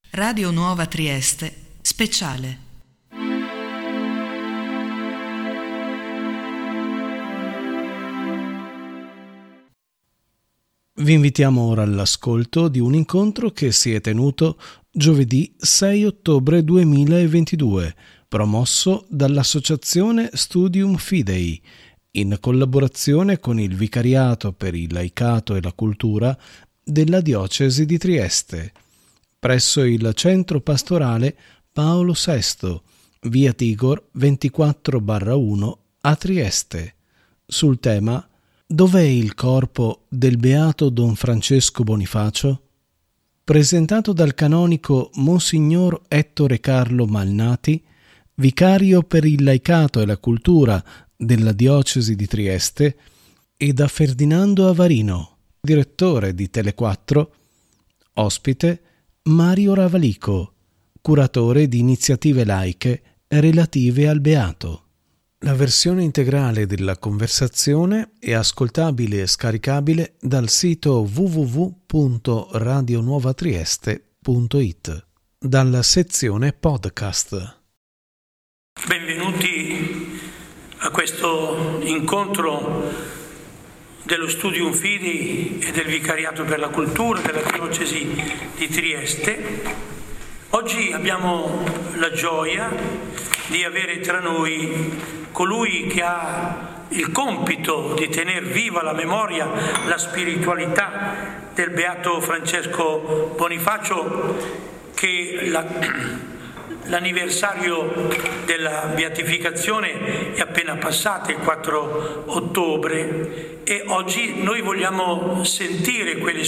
Radio Nuova Trieste, speciale. Vi invitiamo ora all'ascolto di un incontro che si è tenuto giovedì 6 ottobre 2022, promosso dall'Associazione Studium Fidei, in collaborazione con il Vicariato per il Laicato e la Cultura della Diocesi di Trieste, presso il Centro Pastorale Paolo VI, via Tigor 24/1 a Trieste, sul tema "Dov'è il corpo del beato Don Francesco Bonifacio?", presentato dal canonico Monsignor Ettore Carlo Malnati, vicario per il laicato e la cultura della Diocesi di Trieste, e da Ferdinando Avarino, direttore di Tele4, ospite Mario Ravalico, curatore di iniziative laiche relative al beato. La versione integrale della conversazione è ascoltabile e scaricabile dal sito www.radionuovatrieste.it, dalla sezione podcast. Benvenuti a questo incontro dello Studium Fidei e del Vicariato per la Cultura della Diocesi di Trieste. Oggi abbiamo la gioia di avere tra noi colui che ha il compito di tener viva la memoria, la spiritualità del beato Francesco Bonifacio, che l'anniversario della beatificazione è appena passato, il 4 ottobre, e oggi noi vogliamo sentire quali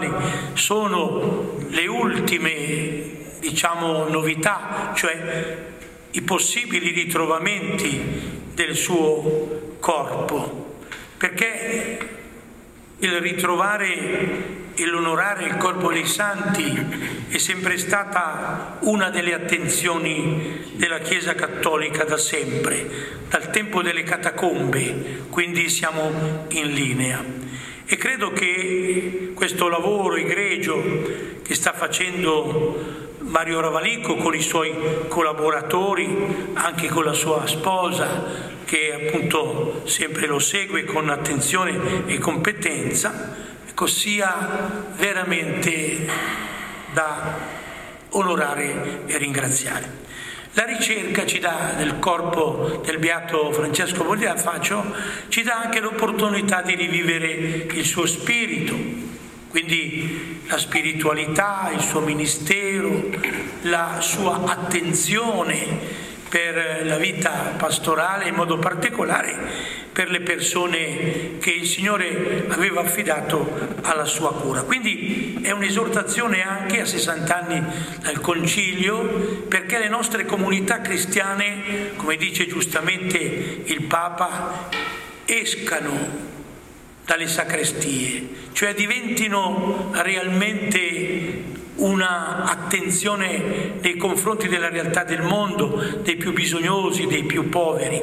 sono le ultime, novità, cioè i possibili ritrovamenti del suo corpo, perché il ritrovare e l'onorare il corpo dei santi è sempre stata una delle attenzioni della Chiesa Cattolica da sempre, dal tempo delle catacombe, quindi siamo in linea. E credo che questo lavoro egregio che sta facendo Mario Ravalico con i suoi collaboratori, anche con la sua sposa, che appunto sempre lo segue con attenzione e competenza, sia veramente da onorare e ringraziare. La ricerca ci dà del corpo del beato Francesco Bonifacio, ci dà anche l'opportunità di rivivere il suo spirito, quindi la spiritualità, il suo ministero, la sua attenzione per la vita pastorale, in modo particolare per le persone che il Signore aveva affidato alla sua cura. Quindi è un'esortazione anche a 60 anni dal Concilio, perché le nostre comunità cristiane, come dice giustamente il Papa, escano dalle sacrestie, cioè diventino realmente una attenzione nei confronti della realtà del mondo, dei più bisognosi, dei più poveri.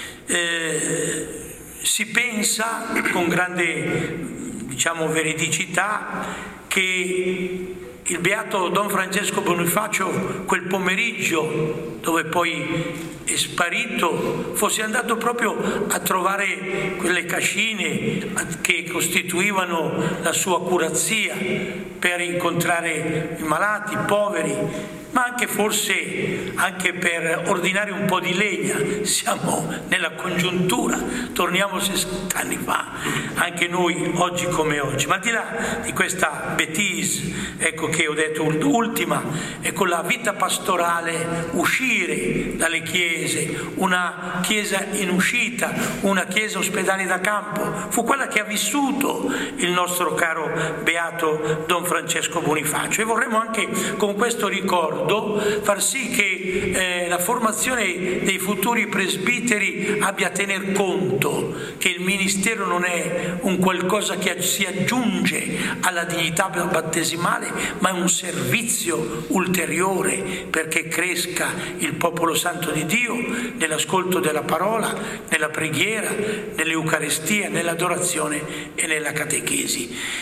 Si pensa con grande, veridicità che il beato Don Francesco Bonifacio, quel pomeriggio dove poi è sparito, fosse andato proprio a trovare quelle cascine che costituivano la sua curazia per incontrare i malati, i poveri, ma anche forse anche per ordinare un po' di legna. Siamo nella congiuntura, torniamo 60 anni fa, anche noi oggi come oggi. Ma al di là di questa bêtise, che ho detto ultima, la vita pastorale, uscire dalle chiese, una chiesa in uscita, una chiesa ospedale da campo, fu quella che ha vissuto il nostro caro beato Don Francesco Bonifacio. E vorremmo anche con questo ricordo far sì che la formazione dei futuri presbiteri abbia a tener conto che il ministero non è un qualcosa che si aggiunge alla dignità battesimale, ma è un servizio ulteriore perché cresca il popolo santo di Dio nell'ascolto della parola, nella preghiera, nell'Eucaristia, nell'adorazione e nella catechesi.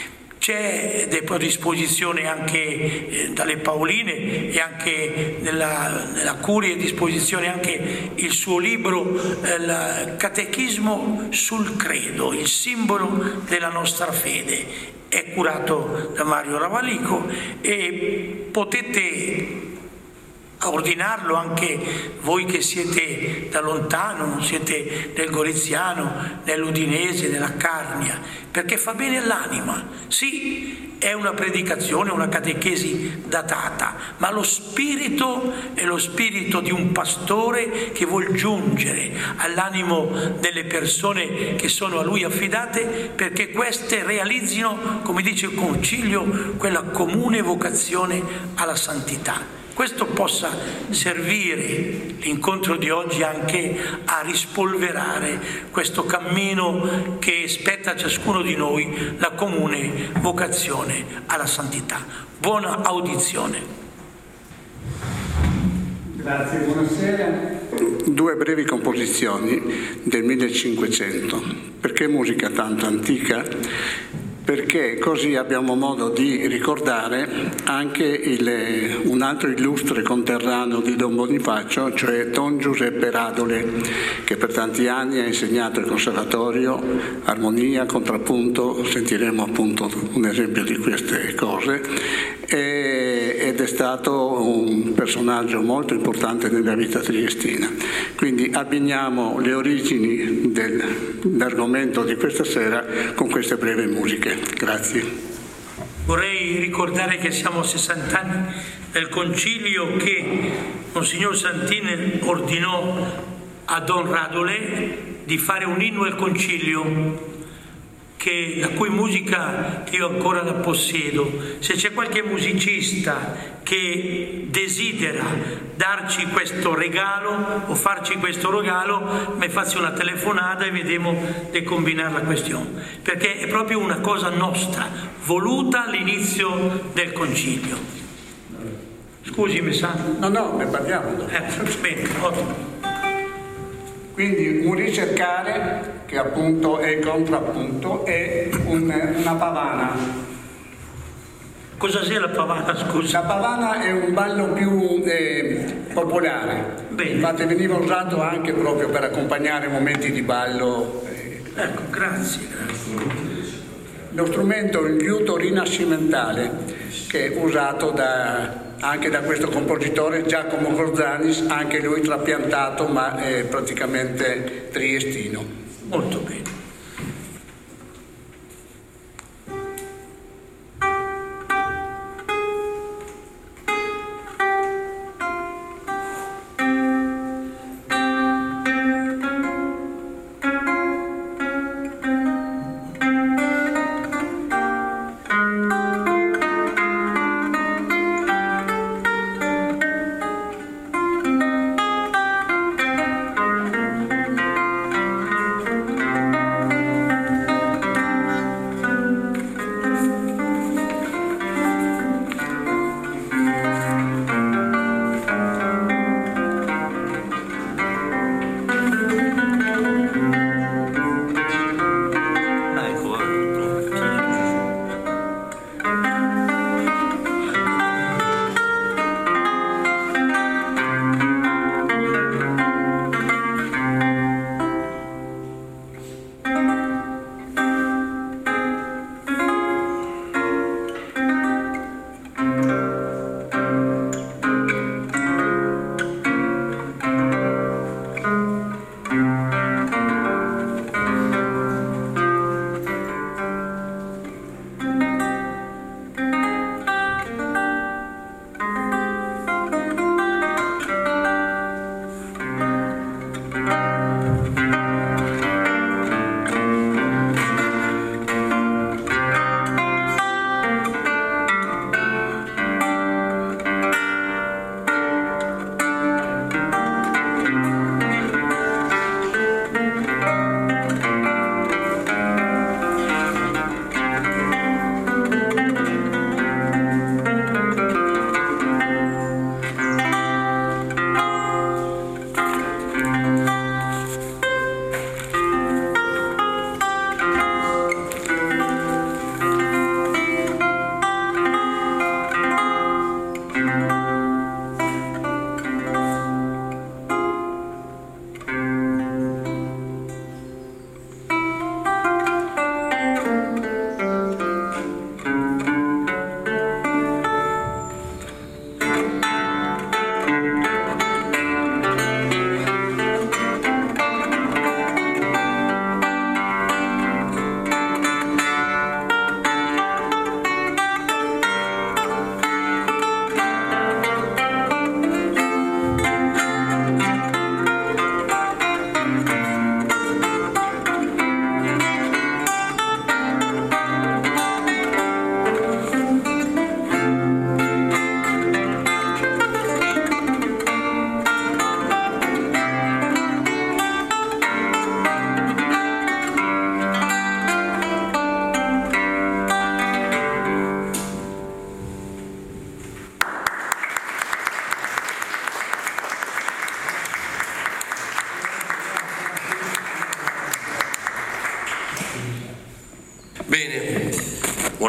c'è a disposizione anche dalle Paoline e anche nella Curia è a disposizione anche il suo libro, il Catechismo sul Credo, il simbolo della nostra fede. È curato da Mario Ravalico e potete ordinarlo anche voi che siete da lontano, non siete del Goriziano, nell'Udinese, nella Carnia, perché fa bene all'anima. Sì, è una predicazione, una catechesi datata, ma lo spirito è lo spirito di un pastore che vuol giungere all'animo delle persone che sono a lui affidate, perché queste realizzino, come dice il Concilio, quella comune vocazione alla santità. Questo possa servire l'incontro di oggi anche a rispolverare questo cammino che spetta a ciascuno di noi, la comune vocazione alla santità. Buona audizione. Grazie, buonasera. Due brevi composizioni del 1500. Perché musica tanto antica? Perché così abbiamo modo di ricordare anche un altro illustre conterraneo di Don Bonifacio, cioè Don Giuseppe Radole, che per tanti anni ha insegnato il conservatorio, armonia, contrappunto, sentiremo appunto un esempio di queste cose, ed è stato un personaggio molto importante nella vita triestina. Quindi abbiniamo le origini dell'argomento di questa sera con queste brevi musiche. Grazie. Vorrei ricordare che siamo a 60 anni del concilio che Monsignor Santini ordinò a Don Radole di fare un inno al concilio, la cui musica io ancora la possiedo. Se c'è qualche musicista che desidera darci questo regalo o farci questo regalo, mi faccia una telefonata e vediamo di combinare la questione, perché è proprio una cosa nostra, voluta all'inizio del concilio. Scusi, mi sa? No, ne parliamo. Bene, ottimo. Quindi un ricercare, che appunto è il contrappunto, è una pavana. Cosa sia la pavana, scusa? La pavana è un ballo più popolare. Bene. Infatti veniva usato anche proprio per accompagnare momenti di ballo. Ecco, grazie. Lo strumento è il liuto rinascimentale, che è usato anche da questo compositore Giacomo Gorzanis, anche lui trapiantato, ma è praticamente triestino. Molto bene.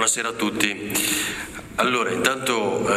Buonasera a tutti. Allora, intanto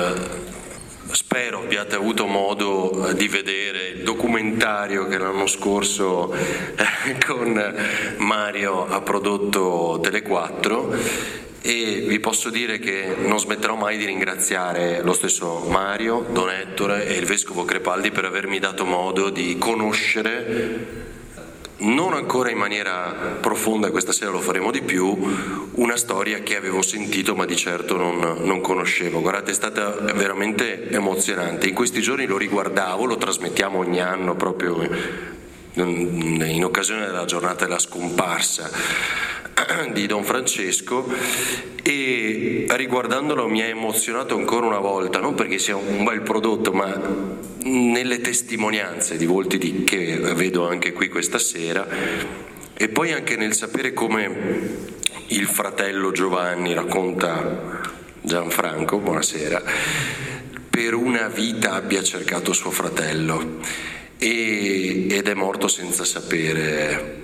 spero abbiate avuto modo di vedere il documentario che l'anno scorso con Mario ha prodotto Tele4, e vi posso dire che non smetterò mai di ringraziare lo stesso Mario, Don Ettore e il Vescovo Crepaldi per avermi dato modo di conoscere, non ancora in maniera profonda, questa sera lo faremo di più, una storia che avevo sentito ma di certo non conoscevo. Guardate, è stata veramente emozionante. In questi giorni lo riguardavo, lo trasmettiamo ogni anno proprio in occasione della giornata della scomparsa di Don Francesco, e riguardandolo mi ha emozionato ancora una volta, non perché sia un bel prodotto, ma nelle testimonianze di volti che vedo anche qui questa sera, e poi anche nel sapere come il fratello Giovanni, racconta Gianfranco, buonasera, per una vita abbia cercato suo fratello ed è morto senza sapere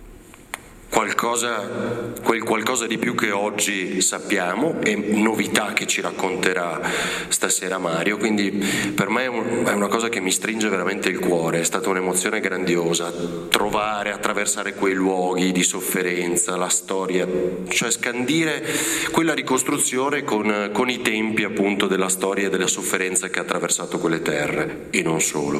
quel qualcosa di più che oggi sappiamo, e novità che ci racconterà stasera Mario. Quindi per me è una cosa che mi stringe veramente il cuore, è stata un'emozione grandiosa trovare, attraversare quei luoghi di sofferenza, la storia, cioè scandire quella ricostruzione con i tempi appunto della storia e della sofferenza che ha attraversato quelle terre, e non solo.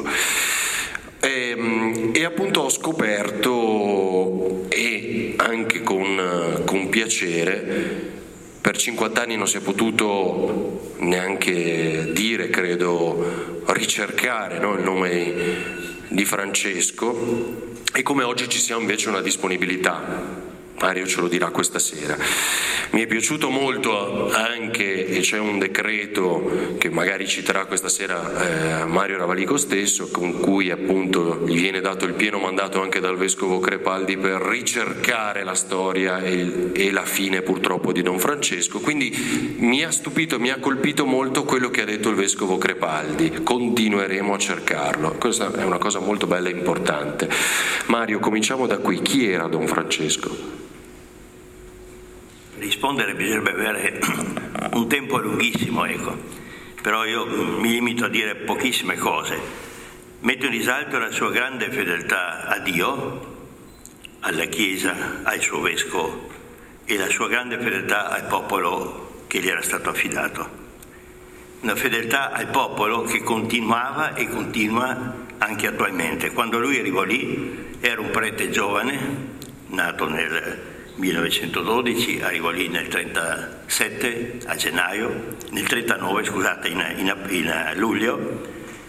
E appunto ho scoperto, e anche con piacere, per 50 anni non si è potuto neanche dire, credo, ricercare, no, il nome di Francesco, e come oggi ci sia invece una disponibilità. Mario ce lo dirà questa sera. Mi è piaciuto molto anche, e c'è un decreto che magari citerà questa sera Mario Ravalico stesso, con cui appunto gli viene dato il pieno mandato anche dal Vescovo Crepaldi per ricercare la storia e la fine purtroppo di Don Francesco. Quindi mi ha stupito, mi ha colpito molto quello che ha detto il Vescovo Crepaldi: continueremo a cercarlo. Questa è una cosa molto bella e importante. Mario, cominciamo da qui. Chi era Don Francesco? Rispondere bisognerebbe avere un tempo lunghissimo, ecco. Però io mi limito a dire pochissime cose. Metto in risalto la sua grande fedeltà a Dio, alla Chiesa, al suo Vescovo, e la sua grande fedeltà al popolo che gli era stato affidato. Una fedeltà al popolo che continuava e continua anche attualmente. Quando lui arrivò lì era un prete giovane, nato nel 1912, arrivò lì nel 37 a gennaio, nel 39 scusate, in luglio,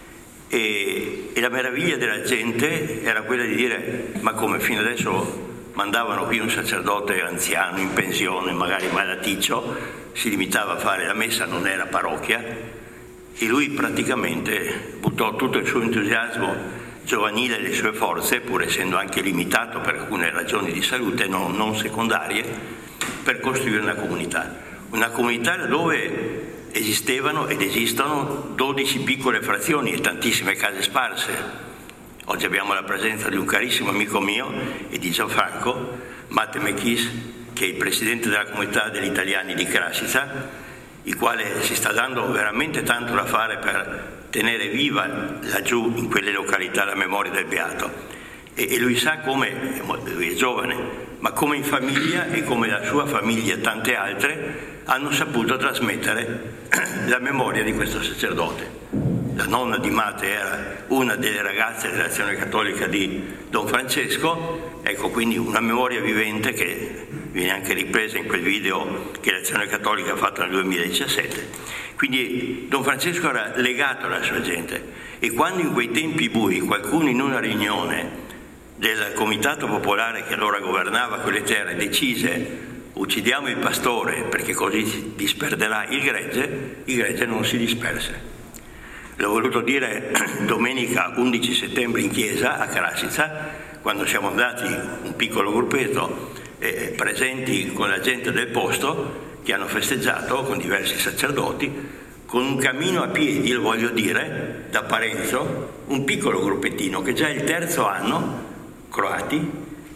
e la meraviglia della gente era quella di dire: ma come, fino adesso mandavano qui un sacerdote anziano in pensione, magari malaticcio, si limitava a fare la messa, non era parrocchia, e lui praticamente buttò tutto il suo entusiasmo giovanile e le sue forze, pur essendo anche limitato per alcune ragioni di salute non secondarie, per costruire una comunità dove esistevano ed esistono 12 piccole frazioni e tantissime case sparse. Oggi abbiamo la presenza di un carissimo amico mio e di Gianfranco, Matte Mechis, che è il presidente della comunità degli italiani di Krasica, il quale si sta dando veramente tanto da fare per tenere viva laggiù in quelle località la memoria del Beato, e lui sa come, lui è giovane, ma come in famiglia e come la sua famiglia e tante altre hanno saputo trasmettere la memoria di questo sacerdote. La nonna di Matte era una delle ragazze dell'Azione Cattolica di Don Francesco, ecco, quindi una memoria vivente che viene anche ripresa in quel video che l'Azione Cattolica ha fatto nel 2017. Quindi Don Francesco era legato alla sua gente, e quando in quei tempi bui qualcuno in una riunione del Comitato Popolare che allora governava quelle terre decise: uccidiamo il pastore perché così disperderà il gregge non si disperse. L'ho voluto dire domenica 11 settembre in chiesa a Krasica, quando siamo andati un piccolo gruppetto presenti con la gente del posto, che hanno festeggiato con diversi sacerdoti, con un cammino a piedi, lo voglio dire, da Parenzo, un piccolo gruppettino che già è il terzo anno, croati,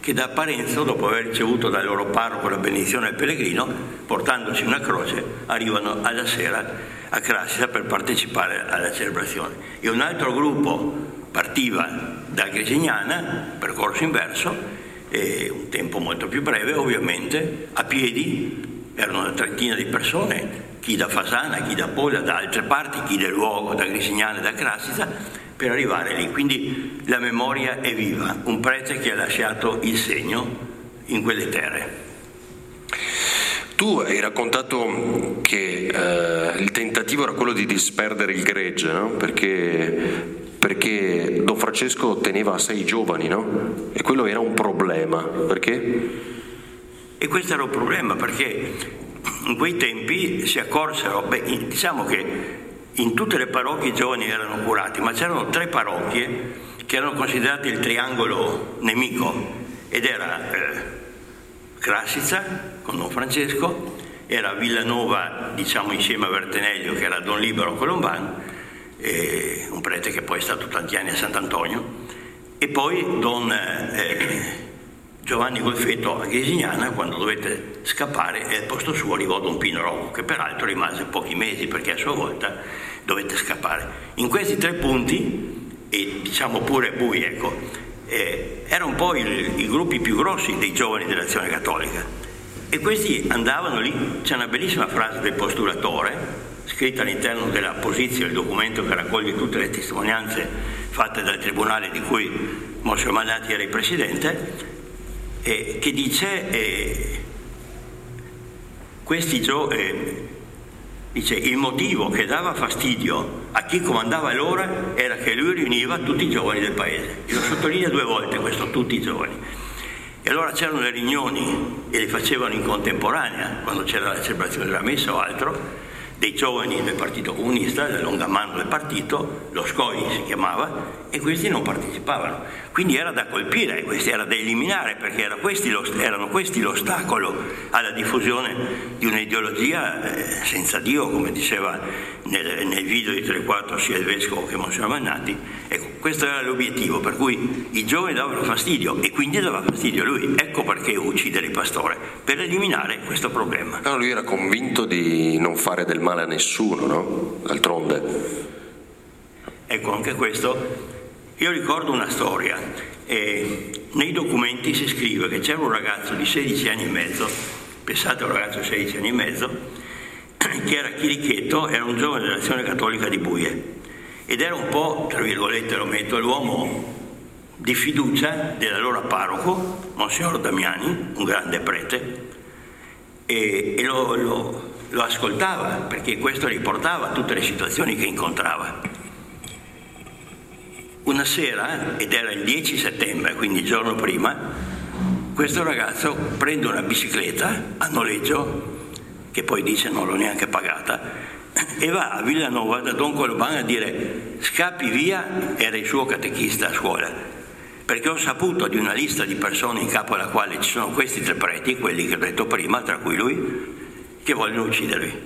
che da Parenzo, dopo aver ricevuto dal loro parroco la benedizione del pellegrino, portandosi una croce, arrivano alla sera a Crassida per partecipare alla celebrazione. E un altro gruppo partiva da Grisignana, percorso inverso, un tempo molto più breve ovviamente, a piedi, erano una trentina di persone, chi da Fasana, chi da Pola, da altre parti, chi del luogo, da Grisignana e da Crassida, per arrivare lì. Quindi la memoria è viva, un prete che ha lasciato il segno in quelle terre. Tu hai raccontato che il tentativo era quello di disperdere il gregge, no? Perché Don Francesco teneva 6 giovani, no? E quello era un problema. Perché? E questo era un problema perché in quei tempi si accorsero, diciamo che in tutte le parrocchie i giovani erano curati, ma c'erano 3 parrocchie che erano considerate il triangolo nemico, ed era Crassica con Don Francesco, era Villanova, diciamo insieme a Verteneglio, che era Don Libero Colomban, un prete che poi è stato tanti anni a Sant'Antonio, e poi Don Giovanni Golfetto a Grisignana, quando dovette scappare, e al posto suo arrivò Don Pino Rocco, che peraltro rimase pochi mesi perché a sua volta dovette scappare. In questi 3 punti, e diciamo pure Bui, ecco, erano un po' i gruppi più grossi dei giovani dell'Azione Cattolica, e questi andavano lì. C'è una bellissima frase del postulatore scritta all'interno della posizione, il documento che raccoglie tutte le testimonianze fatte dal tribunale di cui Monsignor Mannati era il presidente, che dice dice il motivo che dava fastidio a chi comandava allora era che lui riuniva tutti i giovani del paese. Io lo sottolineo 2 volte questo, tutti i giovani. E allora c'erano le riunioni, e le facevano in contemporanea, quando c'era la celebrazione della messa o altro, dei giovani del Partito Comunista, del longamano del partito, lo SCOI si chiamava, e questi non partecipavano. Quindi era da colpire, questi era da eliminare, perché erano questi l'ostacolo alla diffusione di un'ideologia senza Dio, come diceva nel video di 3/4 sia il Vescovo che Monsignor Mannati. Ecco, questo era l'obiettivo, per cui i giovani davano fastidio, e quindi dava fastidio a lui. Ecco perché uccidere il pastore, per eliminare questo problema. No, lui era convinto di non fare del male a nessuno, no? D'altronde. Ecco, anche questo. Io ricordo una storia, nei documenti si scrive che c'era un ragazzo di 16 anni e mezzo, pensate a un ragazzo di 16 anni e mezzo, che era chirichetto, era un giovane dell'Azione Cattolica di Buie, ed era un po', tra virgolette lo metto, l'uomo di fiducia dell'allora parroco, Monsignor Damiani, un grande prete, e lo ascoltava, perché questo riportava tutte le situazioni che incontrava. Una sera, ed era il 10 settembre, quindi il giorno prima, questo ragazzo prende una bicicletta a noleggio, che poi dice non l'ho neanche pagata, e va a Villanova da Don Colomban a dire: scappi via, era il suo catechista a scuola, perché ho saputo di una lista di persone in capo alla quale ci sono questi 3 preti, quelli che ho detto prima, tra cui lui, che vogliono uccidervi.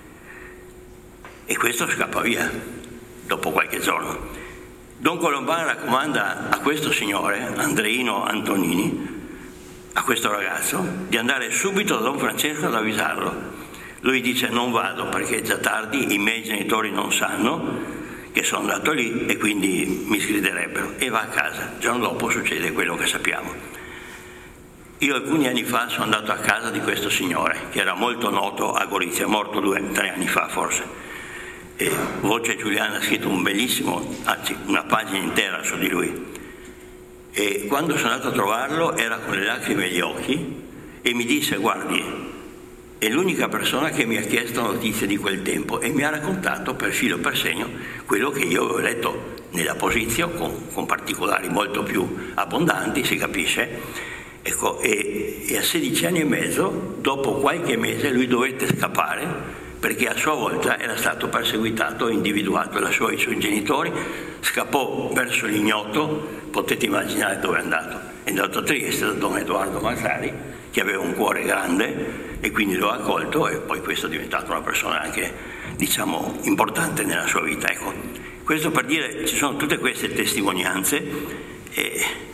E questo scappa via dopo qualche giorno. Don Colomban raccomanda a questo signore, Andreino Antonini, a questo ragazzo, di andare subito da Don Francesco ad avvisarlo. Lui dice: non vado perché è già tardi, i miei genitori non sanno che sono andato lì e quindi mi sgriderebbero, e va a casa. Il giorno dopo succede quello che sappiamo. Io alcuni anni fa sono andato a casa di questo signore, che era molto noto a Gorizia, è morto 2-3 anni fa forse. E Voce Giuliana ha scritto un bellissimo, anzi una pagina intera su di lui, e quando sono andato a trovarlo era con le lacrime agli occhi e mi disse: guardi, è l'unica persona che mi ha chiesto notizie di quel tempo, e mi ha raccontato per filo e per segno quello che io avevo letto nella posizione, con particolari molto più abbondanti, si capisce. Ecco, e a 16 anni e mezzo, dopo qualche mese, lui dovette scappare, perché a sua volta era stato perseguitato, individuato i suoi genitori, scappò verso l'ignoto, potete immaginare dove è andato a Trieste da Don Edoardo Mazzari, che aveva un cuore grande e quindi lo ha accolto, e poi questo è diventato una persona anche, diciamo, importante nella sua vita. Ecco, questo per dire, ci sono tutte queste testimonianze,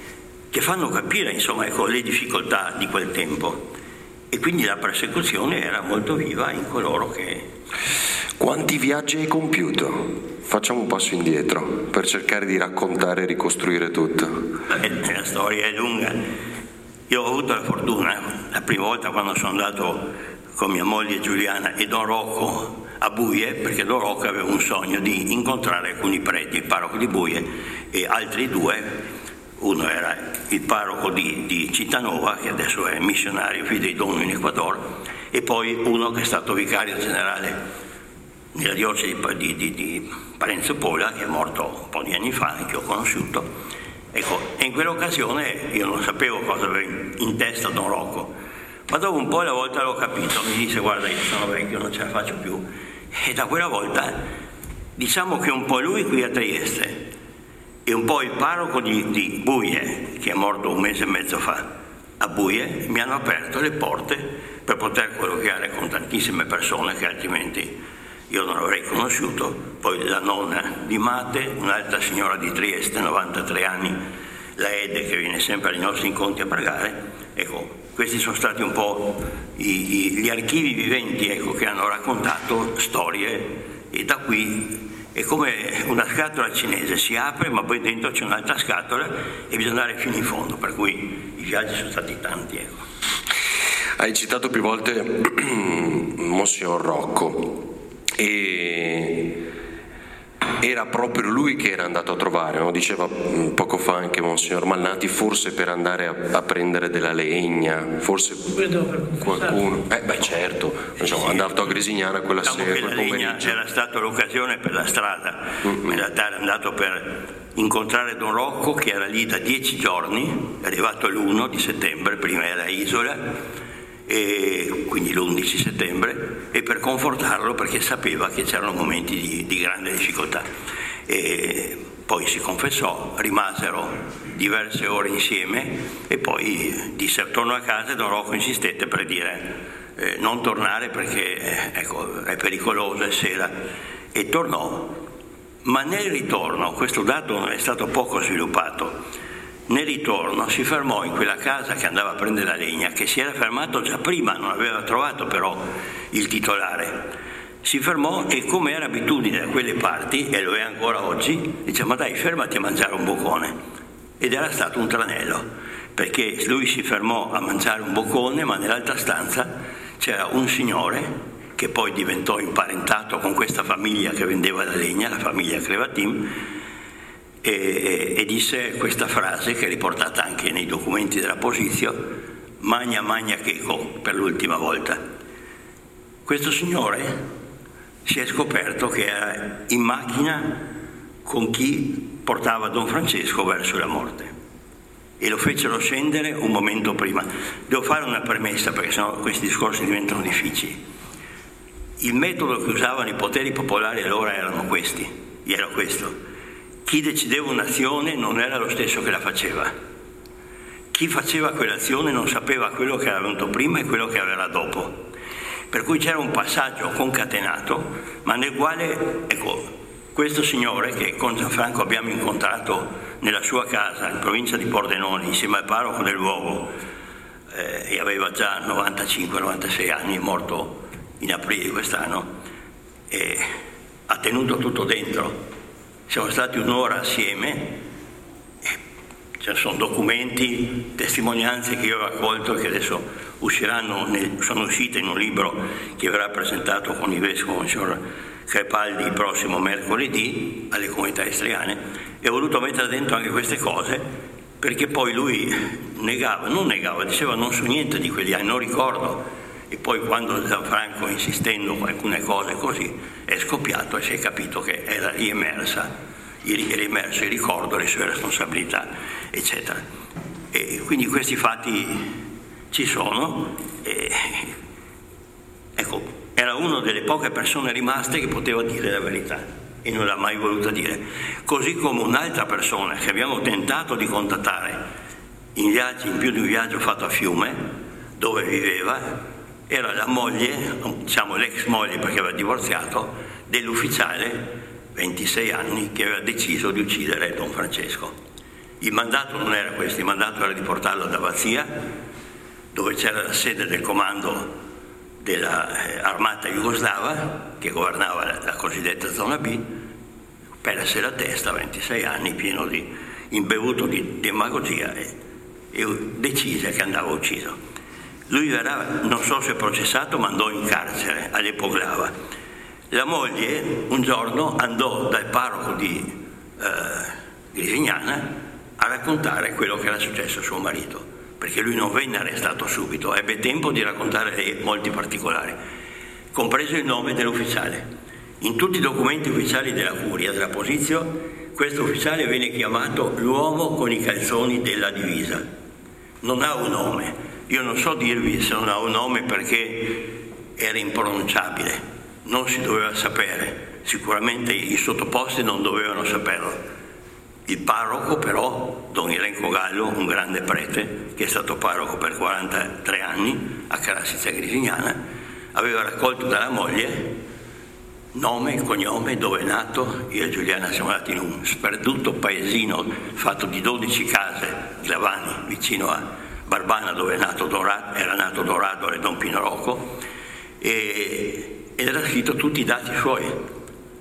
che fanno capire, insomma, ecco, le difficoltà di quel tempo. E quindi la persecuzione era molto viva in coloro che... Quanti viaggi hai compiuto? Facciamo un passo indietro per cercare di raccontare e ricostruire tutto. La storia è lunga. Io ho avuto la fortuna, la prima volta quando sono andato con mia moglie Giuliana e Don Rocco a Buie, perché Don Rocco aveva un sogno di incontrare alcuni preti, il parroco di Buie e altri due. Uno era il parroco di Cittànova, che adesso è missionario Fidei Donum in Ecuador, e poi uno che è stato vicario generale nella diocesi di Parenzo Pola, che è morto un po' di anni fa, che ho conosciuto. Ecco, e in quell'occasione io non sapevo cosa aveva in testa Don Rocco, ma dopo un po' la volta l'ho capito, mi disse: guarda, io sono vecchio, non ce la faccio più. E da quella volta, diciamo che un po' lui qui a Trieste e un po' il parroco di Buie, che è morto un mese e mezzo fa a Buie, mi hanno aperto le porte per poter colloquiare con tantissime persone che altrimenti io non avrei conosciuto. Poi la nonna di Mate, un'altra signora di Trieste, 93 anni, la Ede, che viene sempre ai nostri incontri a pregare. Ecco, questi sono stati un po' gli archivi viventi, ecco, che hanno raccontato storie, e da qui è come una scatola cinese, si apre ma poi dentro c'è un'altra scatola e bisogna andare fino in fondo, per cui i viaggi sono stati tanti, ecco. Hai citato più volte Monsignor Rocco, e era proprio lui che era andato a trovare, no? Diceva poco fa anche Monsignor Malnati, forse per andare a prendere della legna, forse qualcuno. Certo, diciamo, è andato a Grisignana quella sera. Che la legna era stata l'occasione per la strada, in realtà era andato per incontrare Don Rocco, che era lì da 10 giorni, è arrivato l'1 di settembre, prima era a Isola, e quindi l'11 settembre, e per confortarlo, perché sapeva che c'erano momenti di grande difficoltà. E poi si confessò, rimasero diverse ore insieme e poi disse: torno a casa, e Don Rocco insistette per dire non tornare perché ecco, è pericoloso, è sera, e tornò. Ma nel ritorno, questo dato è stato poco sviluppato, nel ritorno si fermò in quella casa che andava a prendere la legna, che si era fermato già prima, non aveva trovato però il titolare. Si fermò e, come era abitudine da quelle parti, e lo è ancora oggi, dice: ma dai, fermati a mangiare un boccone. Ed era stato un tranello, perché lui si fermò a mangiare un boccone, ma nell'altra stanza c'era un signore che poi diventò imparentato con questa famiglia che vendeva la legna, la famiglia Crevatin, e disse questa frase che è riportata anche nei documenti della Posizio: magna magna checo, per l'ultima volta. Questo signore si è scoperto che era in macchina con chi portava Don Francesco verso la morte, e lo fecero scendere un momento prima. Devo fare una premessa, perché sennò questi discorsi diventano difficili. Il metodo che usavano i poteri popolari allora era questo: chi decideva un'azione non era lo stesso che la faceva. Chi faceva quell'azione non sapeva quello che era venuto prima e quello che avverrà dopo. Per cui c'era un passaggio concatenato, ma nel quale, ecco, questo signore che con Gianfranco abbiamo incontrato nella sua casa in provincia di Pordenone insieme al parroco del luogo, e aveva già 95-96 anni, è morto in aprile di quest'anno, e ha tenuto tutto dentro. Siamo stati un'ora assieme, ci sono documenti, testimonianze che io ho raccolto e che adesso sono uscite in un libro che verrà presentato con il vescovo Monsignor Crepaldi il prossimo mercoledì alle comunità istriane, e ho voluto mettere dentro anche queste cose, perché poi lui diceva non so niente di quegli anni, non ricordo. E poi quando Gianfranco, insistendo con alcune cose così, è scoppiato e si è capito che era riemerso il ricordo, le sue responsabilità, eccetera. E quindi questi fatti ci sono. Ecco, era una delle poche persone rimaste che poteva dire la verità e non l'ha mai voluta dire. Così come un'altra persona che abbiamo tentato di contattare in più di un viaggio fatto a Fiume, dove viveva, era la moglie, diciamo l'ex moglie perché aveva divorziato, dell'ufficiale 26 anni che aveva deciso di uccidere Don Francesco. Il mandato non era questo, il mandato era di portarlo ad Abbazia, dove c'era la sede del comando dell'armata jugoslava che governava la cosiddetta zona B. Perse la testa a 26 anni, pieno di imbevuto di demagogia, e decise che andava ucciso. Lui verrà, non so se processato, ma andò in carcere all'Epoglava. La moglie un giorno andò dal parroco di Grisignana a raccontare quello che era successo a suo marito, perché lui non venne arrestato subito, ebbe tempo di raccontare molti particolari, compreso il nome dell'ufficiale. In tutti i documenti ufficiali della Curia, della Posizio, questo ufficiale viene chiamato l'uomo con i calzoni della divisa. Non ha un nome. Io non so dirvi se non ha un nome perché era impronunciabile, non si doveva sapere, sicuramente i sottoposti non dovevano saperlo. Il parroco però, Don Irenco Gallo, un grande prete, che è stato parroco per 43 anni a Carassizia Grisignana, aveva raccolto dalla moglie nome, cognome, dove è nato. Io e Giuliana siamo nati in un sperduto paesino fatto di 12 case, Glavani, vicino a Barbana, dove era nato Dorado e Don Pino Rocco, ed era scritto tutti i dati suoi.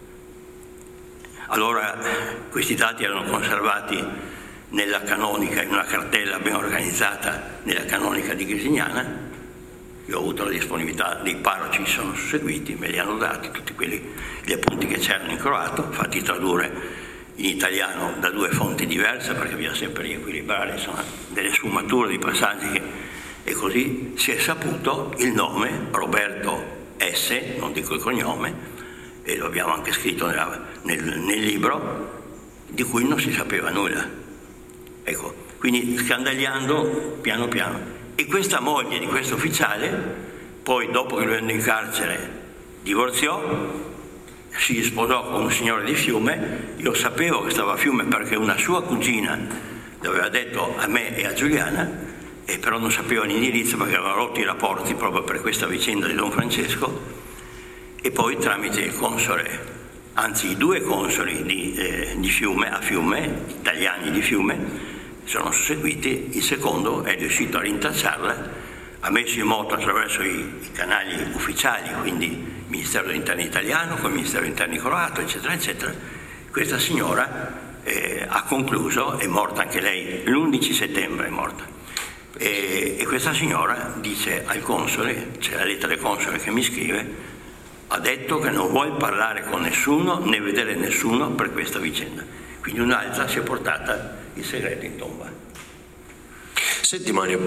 Allora questi dati erano conservati nella canonica, in una cartella ben organizzata nella canonica di Grisignana. Io ho avuto la disponibilità dei parroci, ci sono susseguiti, me li hanno dati tutti gli appunti che c'erano in croato, fatti tradurre in italiano da 2 fonti diverse, perché bisogna sempre riequilibrare, insomma, delle sfumature di passaggi e così si è saputo il nome Roberto S., non dico il cognome, e lo abbiamo anche scritto nel libro, di cui non si sapeva nulla. Ecco, quindi scandagliando piano piano. E questa moglie di questo ufficiale, poi dopo che lui andò in carcere, divorziò, si sposò con un signore di Fiume. Io sapevo che stava a Fiume perché una sua cugina l'aveva detto a me e a Giuliana, e però non sapeva l'indirizzo perché aveva rotto i rapporti proprio per questa vicenda di Don Francesco. E poi tramite il console, anzi i 2 consoli di Fiume, a Fiume, italiani di Fiume, sono susseguiti. Il secondo è riuscito a rintracciarla, ha messo in moto attraverso i canali ufficiali, quindi il Ministero degli Interni italiano con il Ministero degli Interni croato, eccetera, eccetera. Questa signora ha concluso, è morta anche lei, l'11 settembre è morta. E questa signora dice al console, c'è la lettera del console che mi scrive, ha detto che non vuole parlare con nessuno né vedere nessuno per questa vicenda. Quindi un'altra si è portata il segreto in tomba. Senti Mario,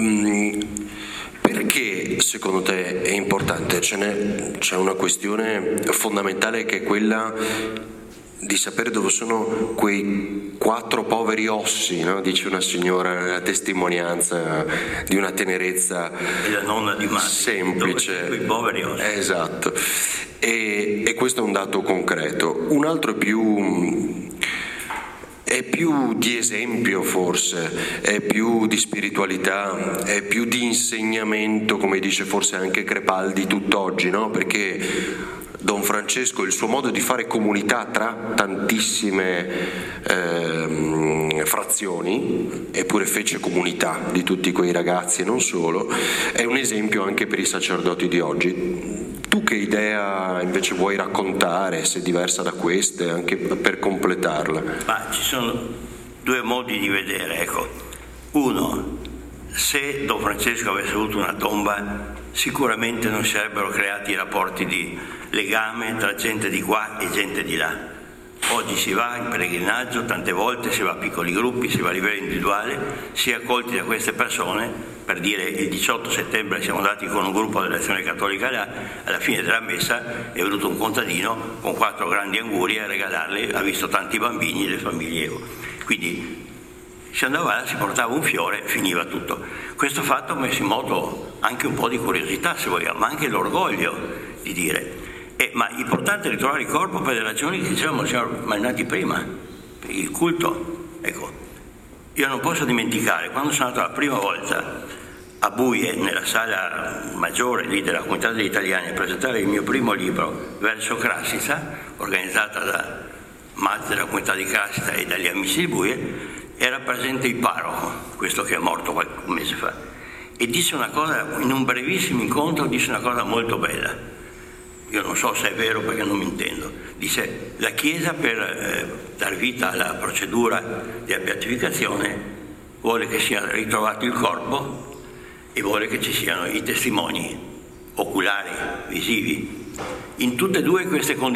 perché secondo te è importante? C'è una questione fondamentale che è quella di sapere dove sono quei 4 poveri ossi, no? Dice una signora nella testimonianza di una tenerezza la nonna di Matti, semplice, quei poveri ossi. Esatto, e questo è un dato concreto. Un altro è più di esempio, forse è più di spiritualità, è più di insegnamento, come dice forse anche Crepaldi tutt'oggi, no? Perché Don Francesco, il suo modo di fare comunità tra tantissime frazioni, eppure fece comunità di tutti quei ragazzi e non solo, è un esempio anche per i sacerdoti di oggi. Tu che idea invece vuoi raccontare, se diversa da queste, anche per completarla? Ma ci sono 2 modi di vedere, ecco. Uno, se Don Francesco avesse avuto una tomba, sicuramente non si sarebbero creati i rapporti di legame tra gente di qua e gente di là. Oggi si va in pellegrinaggio, tante volte si va a piccoli gruppi, si va a livello individuale, si è accolti da queste persone. Per dire, il 18 settembre siamo andati con un gruppo dell'Azione Cattolica là, alla fine della messa è venuto un contadino con 4 grandi angurie a regalarle, ha visto tanti bambini e le famiglie. Quindi si andava là, si portava un fiore, finiva tutto. Questo fatto ha messo in moto anche un po' di curiosità, se vogliamo, ma anche l'orgoglio di dire. Ma l'importante è ritrovare il corpo per le ragioni che diceva Monsignor Marinati prima, il culto. Ecco, io non posso dimenticare, quando sono andato la prima volta a Buie, nella sala maggiore lì della Comunità degli Italiani, a presentare il mio primo libro, Verso Crassica, organizzata da Mazzi della Comunità di Crassica e dagli amici di Buie, era presente il parroco, questo che è morto qualche mese fa, e disse una cosa, in un brevissimo incontro disse una cosa molto bella. Io non so se è vero perché non mi intendo. Disse: la Chiesa, per dar vita alla procedura della beatificazione, vuole che sia ritrovato il corpo e vuole che ci siano i testimoni oculari, visivi. In tutte e due queste due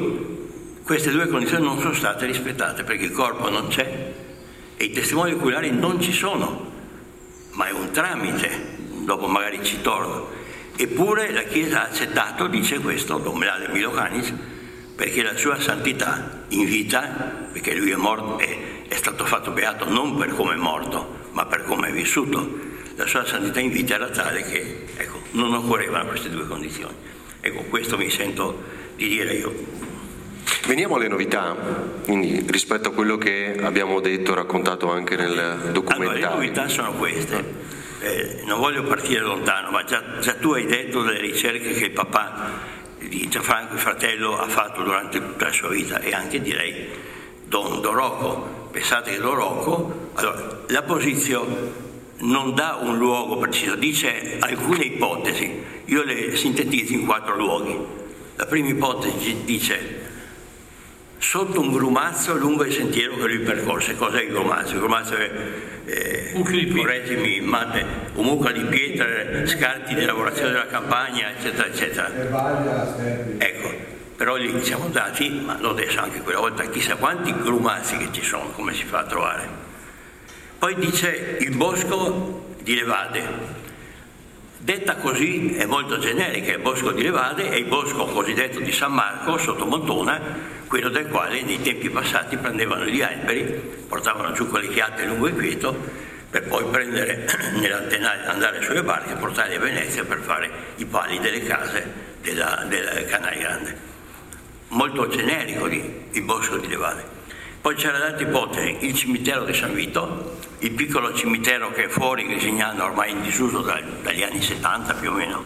condizioni non sono state rispettate, perché il corpo non c'è e i testimoni oculari non ci sono, ma è un tramite, dopo magari ci torno. Eppure la Chiesa ha accettato, dice questo, Don Melade Milo Canis, perché la sua santità in vita, perché lui è morto, è stato fatto beato non per come è morto, ma per come è vissuto. La sua santità in vita era tale che, ecco, non occorrevano queste due condizioni. Ecco, questo mi sento di dire io. Veniamo alle novità, quindi rispetto a quello che abbiamo detto, raccontato anche nel documentario. Allora, le novità sono queste. Non voglio partire lontano, ma già tu hai detto delle ricerche che il papà di Gianfranco, il fratello, ha fatto durante tutta la sua vita, e anche direi Don Rocco. Pensate che Don Rocco, allora, la Posizio non dà un luogo preciso, dice alcune ipotesi, io le sintetizzo in 4 luoghi. La prima ipotesi dice: sotto un grumazzo lungo il sentiero che lui percorse. Cos'è il grumazzo? Il grumazzo è, correggimi, mate, un mucchio di pietre, scarti di lavorazione della campagna, eccetera, eccetera. Ecco, però lì siamo andati, ma lo adesso anche quella volta, chissà quanti grumazzi che ci sono, come si fa a trovare. Poi dice il bosco di Levade. Detta così è molto generica, il bosco di Levade è il bosco cosiddetto di San Marco sotto Montona, quello del quale nei tempi passati prendevano gli alberi, portavano giù con le chiatte lungo il Quieto, per poi prendere nell'antenale, andare sulle barche e portarli a Venezia per fare i pali delle case del Canale Grande. Molto generico il bosco di Levade. Poi c'era l'altra ipotesi, il cimitero di San Vito, il piccolo cimitero che è fuori Grisignano, ormai in disuso dagli anni 70 più o meno.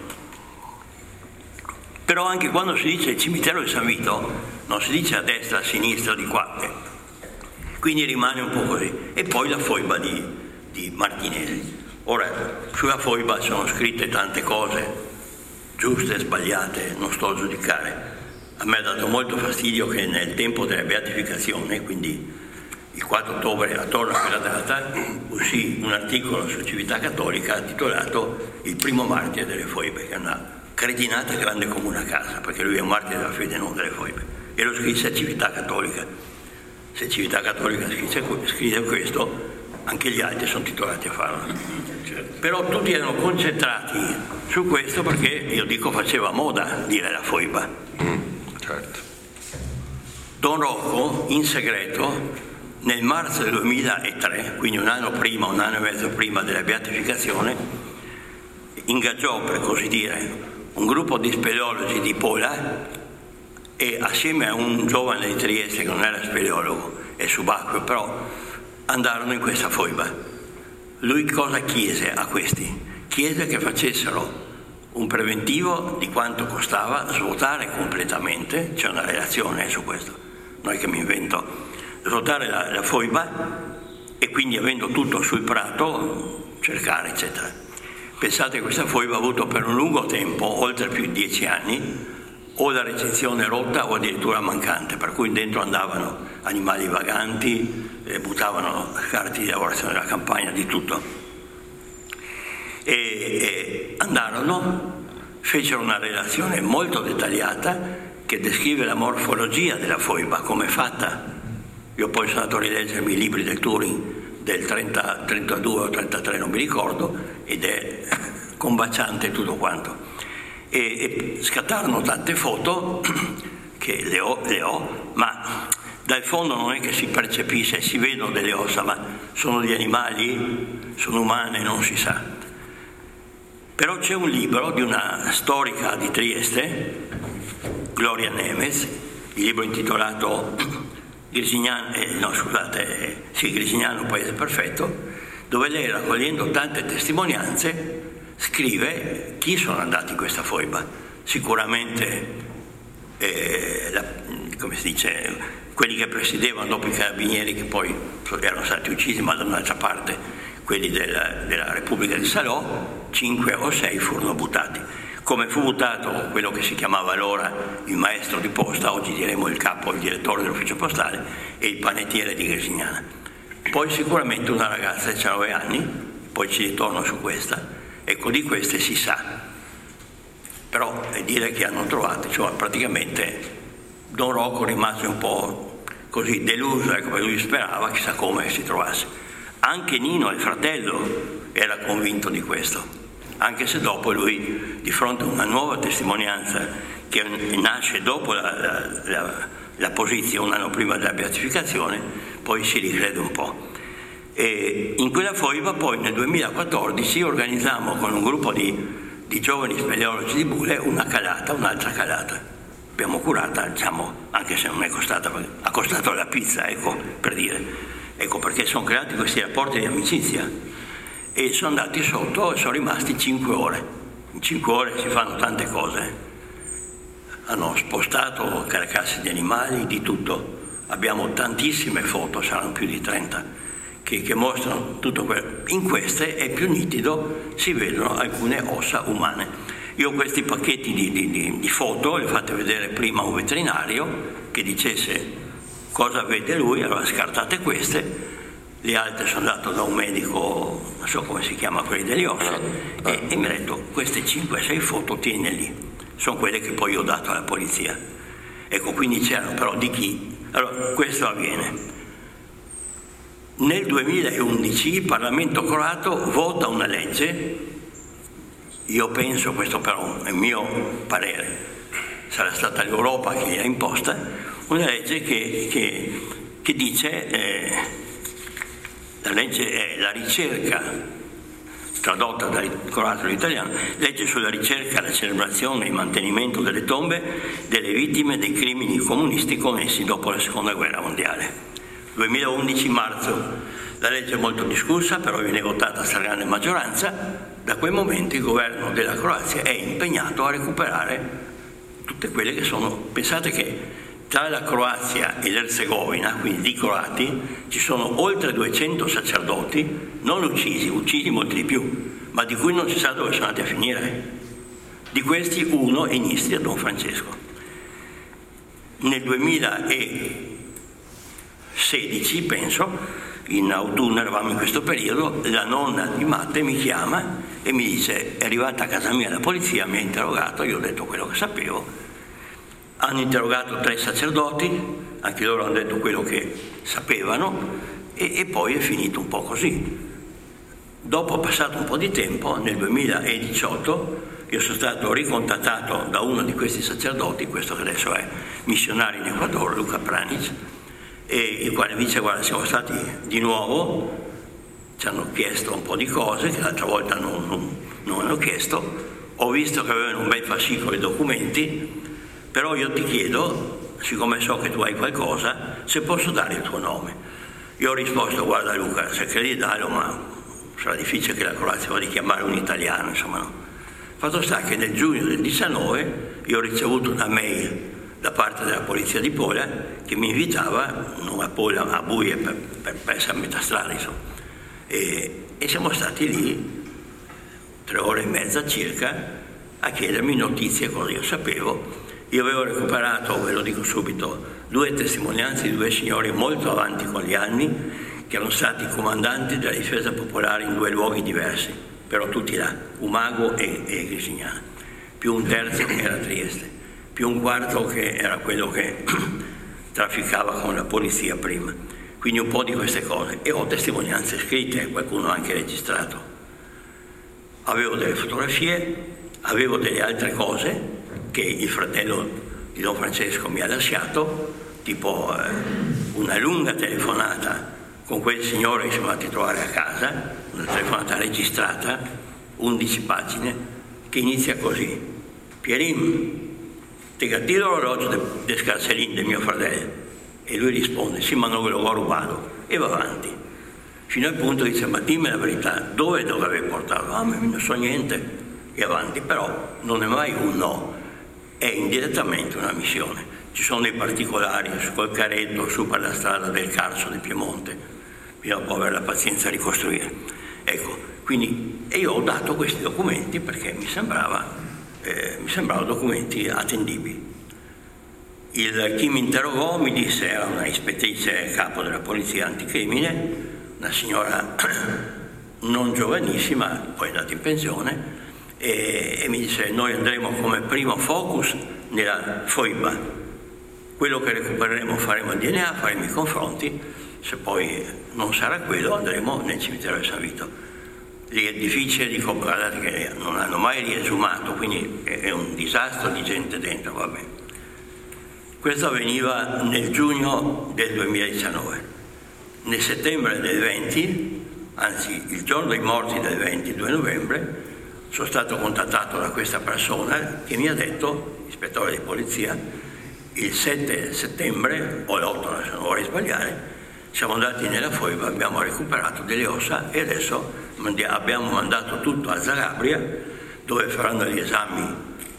Però anche quando si dice il cimitero di San Vito non si dice a destra, a sinistra, di qua, quindi rimane un po' così. E poi la foiba di Martinesi. Ora, sulla foiba sono scritte tante cose, giuste e sbagliate, non sto a giudicare. A me ha dato molto fastidio che nel tempo della beatificazione, quindi il 4 ottobre, attorno a quella data, uscì un articolo su Civiltà Cattolica titolato Il primo martire delle foibe, che è una cretinata grande come una casa, perché lui è un martire della fede, non delle foibe. E lo scrisse a Civiltà Cattolica. Se Civiltà Cattolica scrive questo, anche gli altri sono titolati a farlo. Però tutti erano concentrati su questo perché, io dico, faceva moda dire la foiba. Certo. Don Rocco, in segreto, nel marzo del 2003, quindi un anno e mezzo prima della beatificazione, ingaggiò, per così dire, un gruppo di speleologi di Pola e assieme a un giovane di Trieste che non era speleologo e subacqueo, però andarono in questa foiba. Lui cosa chiese a questi? Chiese che facessero un preventivo di quanto costava svuotare completamente, c'è una relazione su questo, non è che mi invento, svuotare la foiba e quindi, avendo tutto sul prato, cercare, eccetera. Pensate che questa foiba ha avuto per un lungo tempo, oltre più di 10 anni, o la recinzione rotta o addirittura mancante, per cui dentro andavano animali vaganti, buttavano scarti di lavorazione della campagna, di tutto. E andarono, fecero una relazione molto dettagliata che descrive la morfologia della foiba, come è fatta. Io poi sono andato a rileggermi i libri del Turing del 32 o 33, non mi ricordo, ed è combaciante tutto quanto. E scattarono tante foto che le ho, ma dal fondo non è che si percepisce, si vedono delle ossa, ma sono di animali, sono umane, non si sa. Però c'è un libro di una storica di Trieste, Gloria Nemes, il libro intitolato Grisignano, Grisignano, Paese Perfetto, dove lei, raccogliendo tante testimonianze, scrive chi sono andati in questa foiba. Sicuramente come si dice, quelli che presiedevano dopo i carabinieri, che poi erano stati uccisi, ma da un'altra parte, quelli della Repubblica di Salò, 5 o 6 furono buttati. Come fu buttato quello che si chiamava allora il maestro di posta, oggi diremo il capo, il direttore dell'ufficio postale, e il panettiere di Grisignana. Poi sicuramente una ragazza di 19 anni, poi ci ritorno su questa, ecco, di queste si sa. Però è dire che hanno trovato, cioè praticamente Don Rocco rimase un po' così deluso, ecco, perché lui sperava chissà come si trovasse. Anche Nino, il fratello, era convinto di questo, anche se dopo lui, di fronte a una nuova testimonianza che nasce dopo la posizione, un anno prima della beatificazione, poi si ricrede un po'. E in quella foiba poi nel 2014 organizzammo con un gruppo di giovani speleologi di Bule un'altra calata. Abbiamo curata, diciamo, anche se non è costata, ha costato la pizza, ecco, per dire. Ecco, perché sono creati questi rapporti di amicizia e sono andati sotto e sono rimasti 5 ore. In 5 ore si fanno tante cose. Hanno spostato carcassi di animali, di tutto. Abbiamo tantissime foto, saranno più di 30, che mostrano tutto quello. In queste è più nitido, si vedono alcune ossa umane. Io ho questi pacchetti di foto, li ho fatti vedere prima a un veterinario che dicesse cosa vede lui, allora scartate queste, le altre sono andato da un medico, non so come si chiama, quelli degli ossi, e mi ha detto queste 5-6 foto tiene lì, sono quelle che poi ho dato alla polizia. Ecco, quindi c'erano però di chi? Allora, questo avviene. Nel 2011 il Parlamento croato vota una legge, io penso, questo però è il mio parere, sarà stata l'Europa che l'ha imposta, una legge che dice, la legge è la ricerca, tradotta dal croato all'italiano, legge sulla ricerca, la celebrazione e il mantenimento delle tombe delle vittime dei crimini comunisti commessi dopo la Seconda Guerra Mondiale. 2011 marzo, la legge è molto discussa, però viene votata a stragrande maggioranza. Da quel momento il governo della Croazia è impegnato a recuperare tutte quelle che sono, pensate che tra la Croazia e l'Erzegovina, quindi di croati, ci sono oltre 200 sacerdoti non uccisi molti di più, ma di cui non si sa dove sono andati a finire. Di questi uno è in Istria, Don Francesco. Nel 2016, penso, in autunno, eravamo in questo periodo, la nonna di Matte mi chiama e mi dice: è arrivata a casa mia la polizia, mi ha interrogato, io ho detto quello che sapevo, hanno interrogato 3 sacerdoti, anche loro hanno detto quello che sapevano e poi è finito un po' così. Dopo passato un po' di tempo, nel 2018, io sono stato ricontattato da uno di questi sacerdoti, questo che adesso è missionario in Ecuador, Luca Pranic, e il quale mi dice: guarda, siamo stati di nuovo, ci hanno chiesto un po' di cose che l'altra volta non hanno chiesto, ho visto che avevano un bel fascicolo di documenti, però io ti chiedo, siccome so che tu hai qualcosa, se posso dare il tuo nome. Io ho risposto: guarda Luca, se credi darlo, ma sarà difficile che la Croazia voglia chiamare un italiano, insomma no. Fatto sta che nel giugno del 19 io ho ricevuto una mail da parte della polizia di Pola che mi invitava, non a Pola, a Buje, per essere a metà strada, insomma. E siamo stati lì 3 ore e mezza circa a chiedermi notizie, cosa io sapevo. Io avevo recuperato, ve lo dico subito, 2 testimonianze di 2 signori molto avanti con gli anni che erano stati comandanti della difesa popolare in 2 luoghi diversi, però tutti là, Umago e Grisignana, più un terzo che era Trieste, più un quarto che era quello che trafficava con la polizia prima. Quindi un po' di queste cose. E ho testimonianze scritte, qualcuno ha anche registrato. Avevo delle fotografie, avevo delle altre cose che il fratello di Don Francesco mi ha lasciato, tipo una lunga telefonata con quel signore che siamo andati a trovare a casa, una telefonata registrata, 11 pagine, che inizia così: Pierin, ti gatti l'orologio del scarcellino di mio fratello? E lui risponde: sì, ma non ve l'ho rubato. E va avanti, fino al punto dice: ma dimmi la verità, dove l'avevi portato? Ah, ma non so niente. E avanti, però non è mai un no, è indirettamente una missione. ci sono dei particolari col carretto su per la strada del Carso di Piemonte, bisogna poi avere la pazienza di ricostruire. Ecco, quindi io ho dato questi documenti perché mi sembravano documenti attendibili. Chi mi interrogò mi disse, era una ispettrice capo della polizia anticrimine, una signora non giovanissima, poi è andata in pensione, e mi disse: noi andremo come primo focus nella foiba, quello che recupereremo faremo il DNA, faremo i confronti, se poi non sarà quello andremo nel cimitero di San Vito. Lì è difficile, dico, guardate che non hanno mai riesumato, quindi è un disastro di gente dentro, va bene. Questo avveniva nel giugno del 2019. Nel settembre del 20, anzi il giorno dei morti del 22 novembre, sono stato contattato da questa persona che mi ha detto, ispettore di polizia, il 7 settembre o l'8, se non vorrei sbagliare, siamo andati nella foiba, abbiamo recuperato delle ossa e adesso abbiamo mandato tutto a Zagabria, dove faranno gli esami,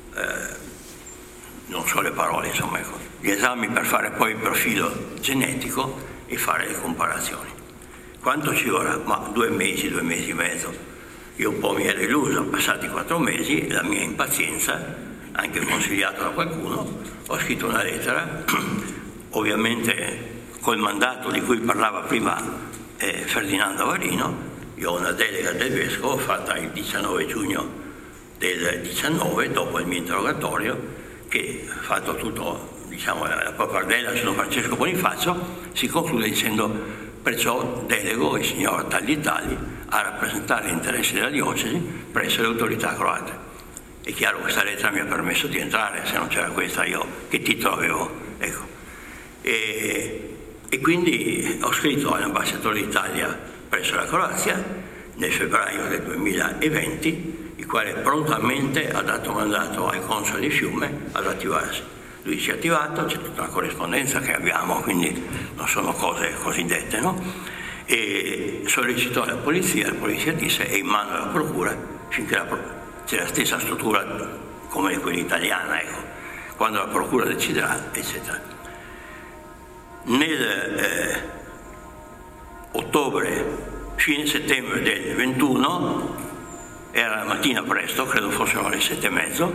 non so le parole, insomma, ecco, gli esami per fare poi il profilo genetico e fare le comparazioni. Quanto ci vorrà? Ma 2 mesi e mezzo. Io un po' mi ero illuso, passati 4 mesi, la mia impazienza, anche consigliato da qualcuno, ho scritto una lettera, ovviamente col mandato di cui parlava prima Ferdinando Avarino. Io ho una delega del Vescovo fatta il 19 giugno del 19, dopo il mio interrogatorio, che fatto tutto, diciamo, la pappardella su Don Francesco Bonifacio, si conclude dicendo: perciò delego il signor Tagli a rappresentare gli interessi della diocesi presso le autorità croate. È chiaro, questa lettera mi ha permesso di entrare, se non c'era questa io che titolo avevo? Ecco. E quindi ho scritto all'ambasciatore d'Italia presso la Croazia nel febbraio del 2020, il quale prontamente ha dato mandato al console di Fiume ad attivarsi. Lui si è attivato, c'è tutta una corrispondenza che abbiamo, quindi non sono cose cosiddette, no? E sollecitò la polizia disse: è in mano alla procura, finché c'è la stessa struttura come quella italiana, ecco, quando la procura deciderà, eccetera. Nel fine settembre del 21, era la mattina presto, credo fossero le 7:30,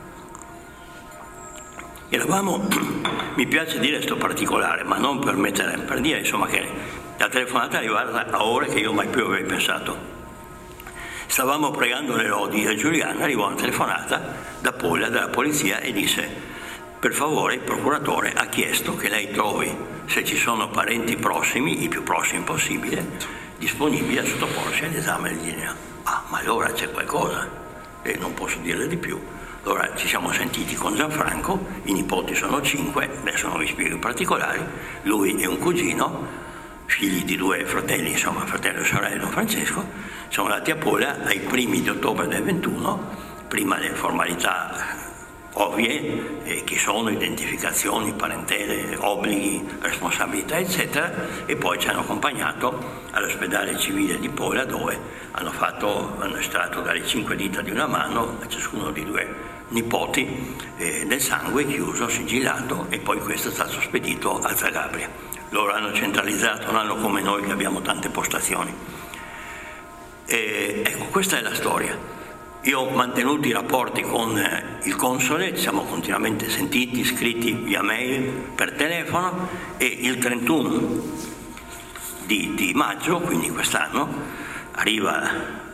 eravamo, mi piace dire sto particolare, ma non per dire insomma che la telefonata è arrivata a ore che io mai più avrei pensato. Stavamo pregando le lodi e Giuliano arrivò una telefonata da Pola, dalla polizia, e disse: per favore il procuratore ha chiesto che lei trovi, se ci sono parenti prossimi, i più prossimi possibile, disponibili a sottoporsi all'esame del DNA. Ah, ma allora c'è qualcosa, e non posso dirle di più. Allora ci siamo sentiti con Gianfranco, i nipoti sono 5, adesso non vi spiego i particolari, lui e un cugino, figli di 2 fratelli, insomma fratello e sorella di Don Francesco, siamo andati a Pola ai primi di ottobre del 21, prima delle formalità ovvie, che sono identificazioni, parentele, obblighi, responsabilità, eccetera, e poi ci hanno accompagnato all'ospedale civile di Pola, dove hanno estratto dalle 5 dita di una mano a ciascuno di 2 nipoti del sangue chiuso, sigillato, e poi questo è stato spedito a Zagabria. Loro hanno centralizzato, non hanno come noi che abbiamo tante postazioni. Ecco, questa è la storia. Io ho mantenuto i rapporti con il console, ci siamo continuamente sentiti, scritti via mail, per telefono, e il 31 di maggio, quindi quest'anno, arriva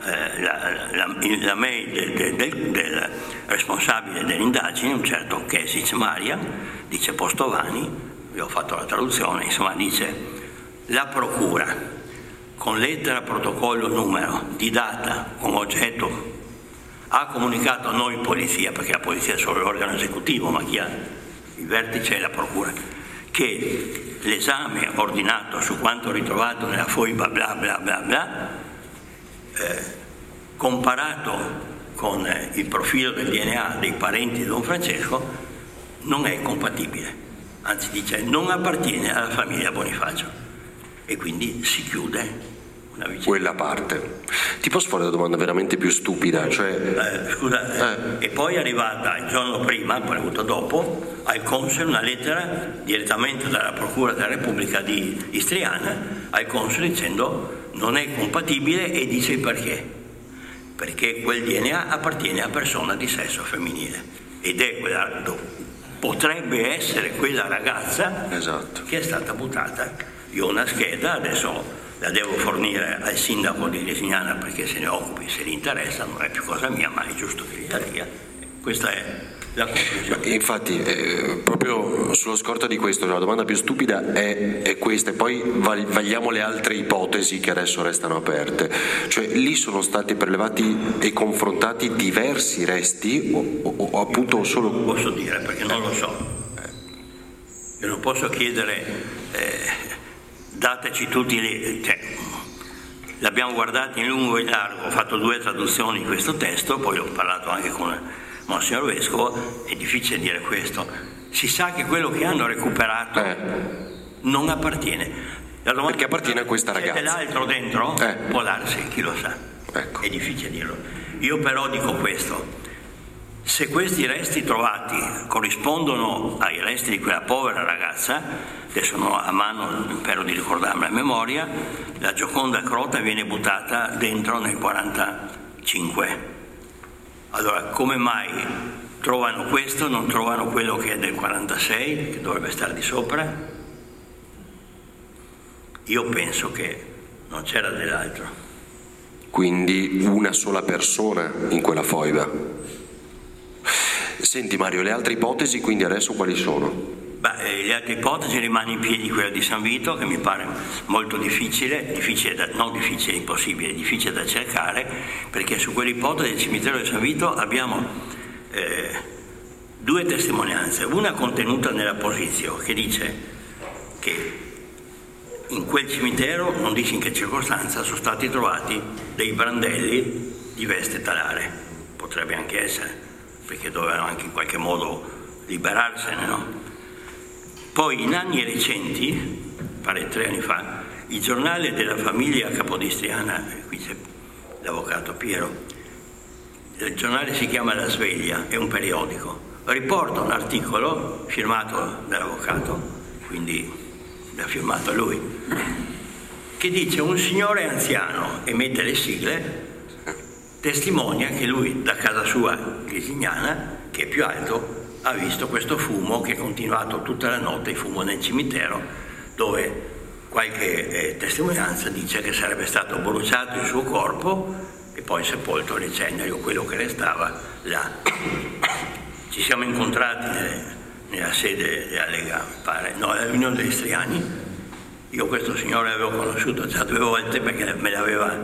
la mail del responsabile delle indagini, un certo Kesic Maria, dice Postovani, io ho fatto la traduzione, insomma dice: la procura con lettera, protocollo, numero di data con oggetto ha comunicato a noi polizia, perché la polizia è solo l'organo esecutivo, ma chi ha il vertice è la procura, che l'esame ordinato su quanto ritrovato nella foiba bla bla bla bla, comparato con il profilo del DNA dei parenti di Don Francesco, non è compatibile, anzi dice non appartiene alla famiglia Bonifacio, e quindi si chiude quella parte. Ti posso fare una domanda veramente più stupida? E poi è arrivata il giorno prima, poi è avuto dopo, al console una lettera direttamente dalla Procura della Repubblica di Istriana al console dicendo non è compatibile, e dice il perché quel DNA appartiene a persona di sesso femminile ed è potrebbe essere quella ragazza, esatto, che è stata buttata. Io ho una scheda, adesso la devo fornire al sindaco di Lesignana perché se ne occupi, se gli interessa, non è più cosa mia, ma è giusto che gliela dia. Questa è la conclusione. Infatti, proprio sullo scorta di questo, la domanda più stupida è questa, e poi vagliamo le altre ipotesi che adesso restano aperte. Cioè, lì sono stati prelevati e confrontati diversi resti o appunto solo... Non posso dire perché non lo so. Io non posso chiedere... dateci tutti l'abbiamo guardato in lungo e in largo, ho fatto 2 traduzioni di questo testo, poi ho parlato anche con Monsignor Vescovo. È difficile dire questo. Si sa che quello che hanno recuperato non appartiene. Perché appartiene a questa ragazza. C'è dell'altro dentro? Può darsi, chi lo sa. Ecco. È difficile dirlo. Io però dico questo: se questi resti trovati corrispondono ai resti di quella povera ragazza, adesso non ho a mano, spero di ricordarmi a memoria, la Gioconda Crota viene buttata dentro nel 45. Allora, come mai trovano questo, non trovano quello che è del 46, che dovrebbe stare di sopra? Io penso che non c'era dell'altro. Quindi una sola persona in quella foiba. Senti Mario, le altre ipotesi quindi adesso quali sono? Le altre ipotesi rimane in piedi quella di San Vito, che mi pare molto difficile impossibile, difficile da cercare, perché su quell'ipotesi del cimitero di San Vito abbiamo 2 testimonianze, una contenuta nella Posizio che dice che in quel cimitero, non dice in che circostanza, sono stati trovati dei brandelli di veste talare, potrebbe anche essere, perché dovevano anche in qualche modo liberarsene, no? Poi in anni recenti, pare 3 anni fa, il giornale della famiglia capodistriana, qui c'è l'avvocato Piero, il giornale si chiama La Sveglia, è un periodico, riporta un articolo firmato dall'avvocato, quindi l'ha firmato lui, che dice un signore anziano, e mette le sigle, testimonia che lui da casa sua lesignana, che è più alto, ha visto questo fumo che è continuato tutta la notte, il fumo nel cimitero, dove qualche testimonianza dice che sarebbe stato bruciato il suo corpo e poi sepolto le ceneri o quello che restava là. Ci siamo incontrati nella sede della Lega, pare, no, alla riunione degli Istriani. Io questo signore l'avevo conosciuto già 2 volte perché me l'aveva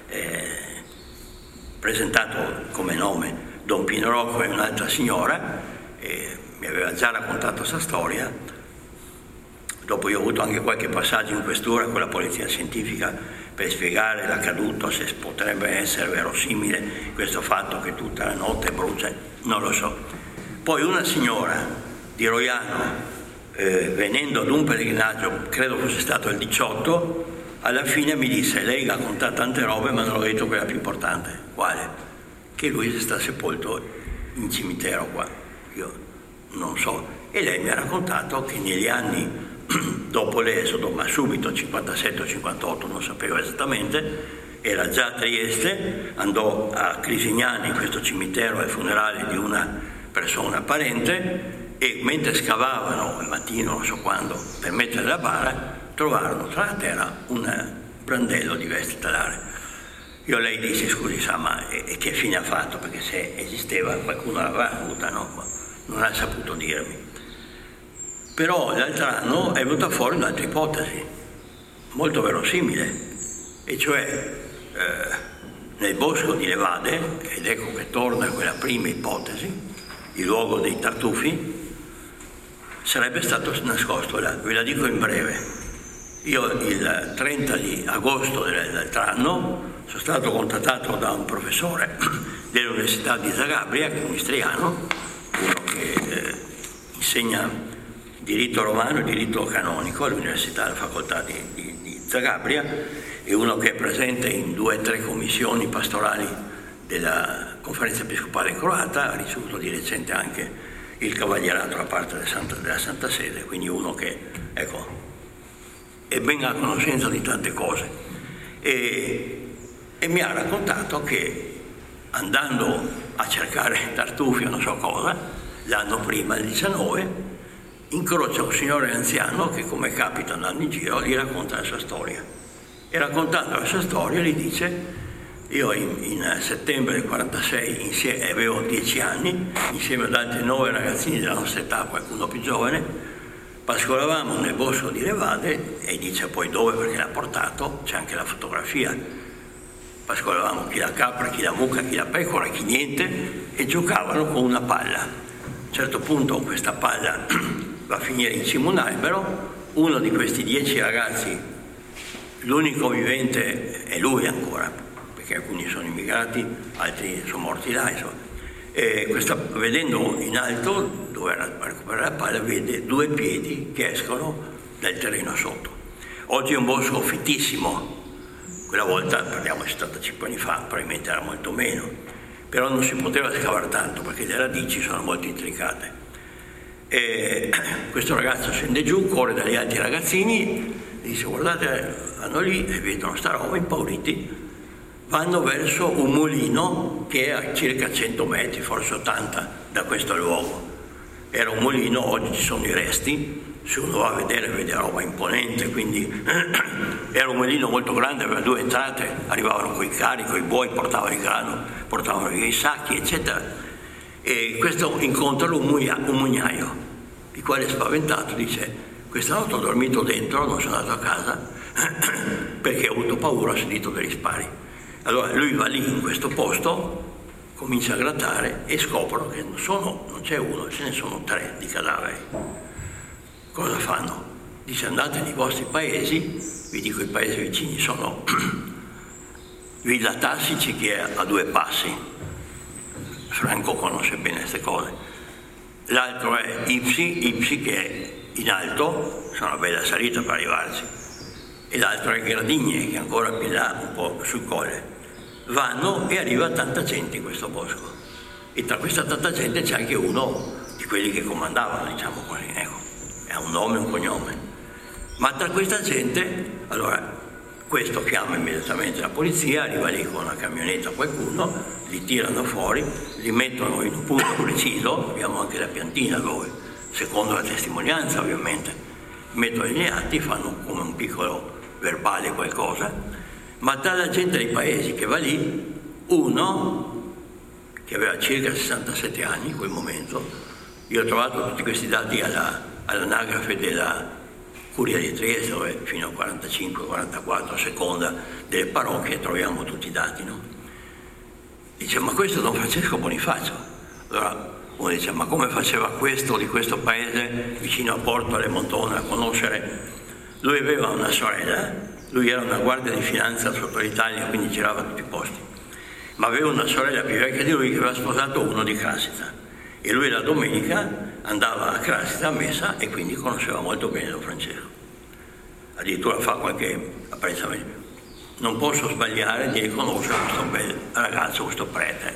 presentato come nome Don Pino Rocco e un'altra signora, e mi aveva già raccontato questa storia. Dopo io ho avuto anche qualche passaggio in questura con la polizia scientifica per spiegare l'accaduto, se potrebbe essere verosimile questo fatto che tutta la notte brucia, non lo so. Poi una signora di Roiano, venendo ad un pellegrinaggio, credo fosse stato il 18, alla fine mi disse: lei racconta tante robe ma non ho detto quella più importante. Quale? Che lui sta sepolto in cimitero qua. Io non so. E lei mi ha raccontato che negli anni dopo l'esodo, ma subito 57-58, non sapevo esattamente, era già a Trieste, andò a Crisignani, in questo cimitero, al funerale di una persona parente, e mentre scavavano al mattino, non so quando, per mettere la bara, trovarono tra la terra un brandello di veste talare. Io a lei dissi: scusi, sa, ma che fine ha fatto? Perché se esisteva qualcuno l'aveva avuta, no? Non ha saputo dirmi. Però l'altro anno è venuta fuori un'altra ipotesi molto verosimile, e cioè nel bosco di Levade, ed ecco che torna quella prima ipotesi, il luogo dei tartufi, sarebbe stato nascosto là. Ve la dico in breve. Io il 30 di agosto dell'altro anno sono stato contattato da un professore dell'Università di Zagabria, che è un istriano, uno che insegna diritto romano e diritto canonico all'Università, alla facoltà di Zagabria, e uno che è presente in 2 o 3 commissioni pastorali della Conferenza Episcopale Croata, ha ricevuto di recente anche il cavalierato da parte della Santa Sede, quindi uno che, ecco, è ben a conoscenza di tante cose. E mi ha raccontato che andando a cercare tartufi o non so cosa, l'anno prima, il 19, incrocia un signore anziano che, come capita andando in giro, gli racconta la sua storia. E raccontando la sua storia gli dice: io in settembre del 46 avevo 10 anni, insieme ad altri 9 ragazzini della nostra età, qualcuno più giovane, pascolavamo nel bosco di Levade, e dice poi dove perché l'ha portato, c'è anche la fotografia. Pascolavamo chi la capra, chi la mucca, chi la pecora, chi niente, e giocavano con una palla. A un certo punto questa palla va a finire in cima a un albero. Uno di questi 10 ragazzi, l'unico vivente è lui ancora, perché alcuni sono immigrati, altri sono morti là, insomma. E vedendo in alto, dove era a recuperare la palla, vede 2 piedi che escono dal terreno sotto. Oggi è un bosco fittissimo, quella volta, parliamo di 75 anni fa, probabilmente era molto meno, però non si poteva scavare tanto perché le radici sono molto intricate. E questo ragazzo scende giù, corre dagli altri ragazzini, dice: guardate, vanno lì e vedono sta roba, impauriti, vanno verso un mulino che è a circa 100 metri, forse 80, da questo luogo. Era un mulino, oggi ci sono i resti, se uno va a vedere vede roba imponente, quindi era un mulino molto grande, aveva 2 entrate, arrivavano coi carri, coi buoi, portavano il grano, portavano via i sacchi, eccetera. E questo incontra un mugnaio, il quale, spaventato, dice: questa notte ho dormito dentro, non sono andato a casa perché ho avuto paura, ho sentito degli spari. Allora lui va lì in questo posto, comincia a grattare e scoprono che non c'è uno, ce ne sono 3 di cadaveri. Cosa fanno? Dice: andate nei vostri paesi, vi dico i paesi vicini sono Villa Tassici, che è a 2 passi, Franco conosce bene queste cose, l'altro è Ipsi che è in alto, c'è una bella salita per arrivarci, e l'altro è Gradigne, che è ancora più là, un po' sul colle. Vanno e arriva tanta gente in questo bosco, e tra questa tanta gente c'è anche uno di quelli che comandavano, diciamo così, ecco, ha un nome e un cognome. Ma tra questa gente, allora, questo chiama immediatamente la polizia, arriva lì con una camionetta qualcuno, li tirano fuori, li mettono in un punto preciso, abbiamo anche la piantina dove, secondo la testimonianza ovviamente, mettono gli atti, fanno come un piccolo verbale qualcosa, ma dalla gente dei paesi che va lì, uno che aveva circa 67 anni in quel momento, io ho trovato tutti questi dati all'anagrafe della Curia di Trieste, dove fino a 45-44 a seconda delle parrocchie troviamo tutti i dati, no? Dice: ma questo è Don Francesco Bonifacio. Allora uno dice: ma come faceva questo di questo paese vicino a Porto alle Montone a conoscere? Lui aveva una sorella, lui era una guardia di finanza sotto l'Italia, quindi girava tutti i posti, ma aveva una sorella più vecchia di lui che aveva sposato uno di Crasita, e lui la domenica andava a Crasita a messa e quindi conosceva molto bene Don Francesco. Addirittura fa qualche apprezzamento: non posso sbagliare di riconoscere questo bel ragazzo, questo prete.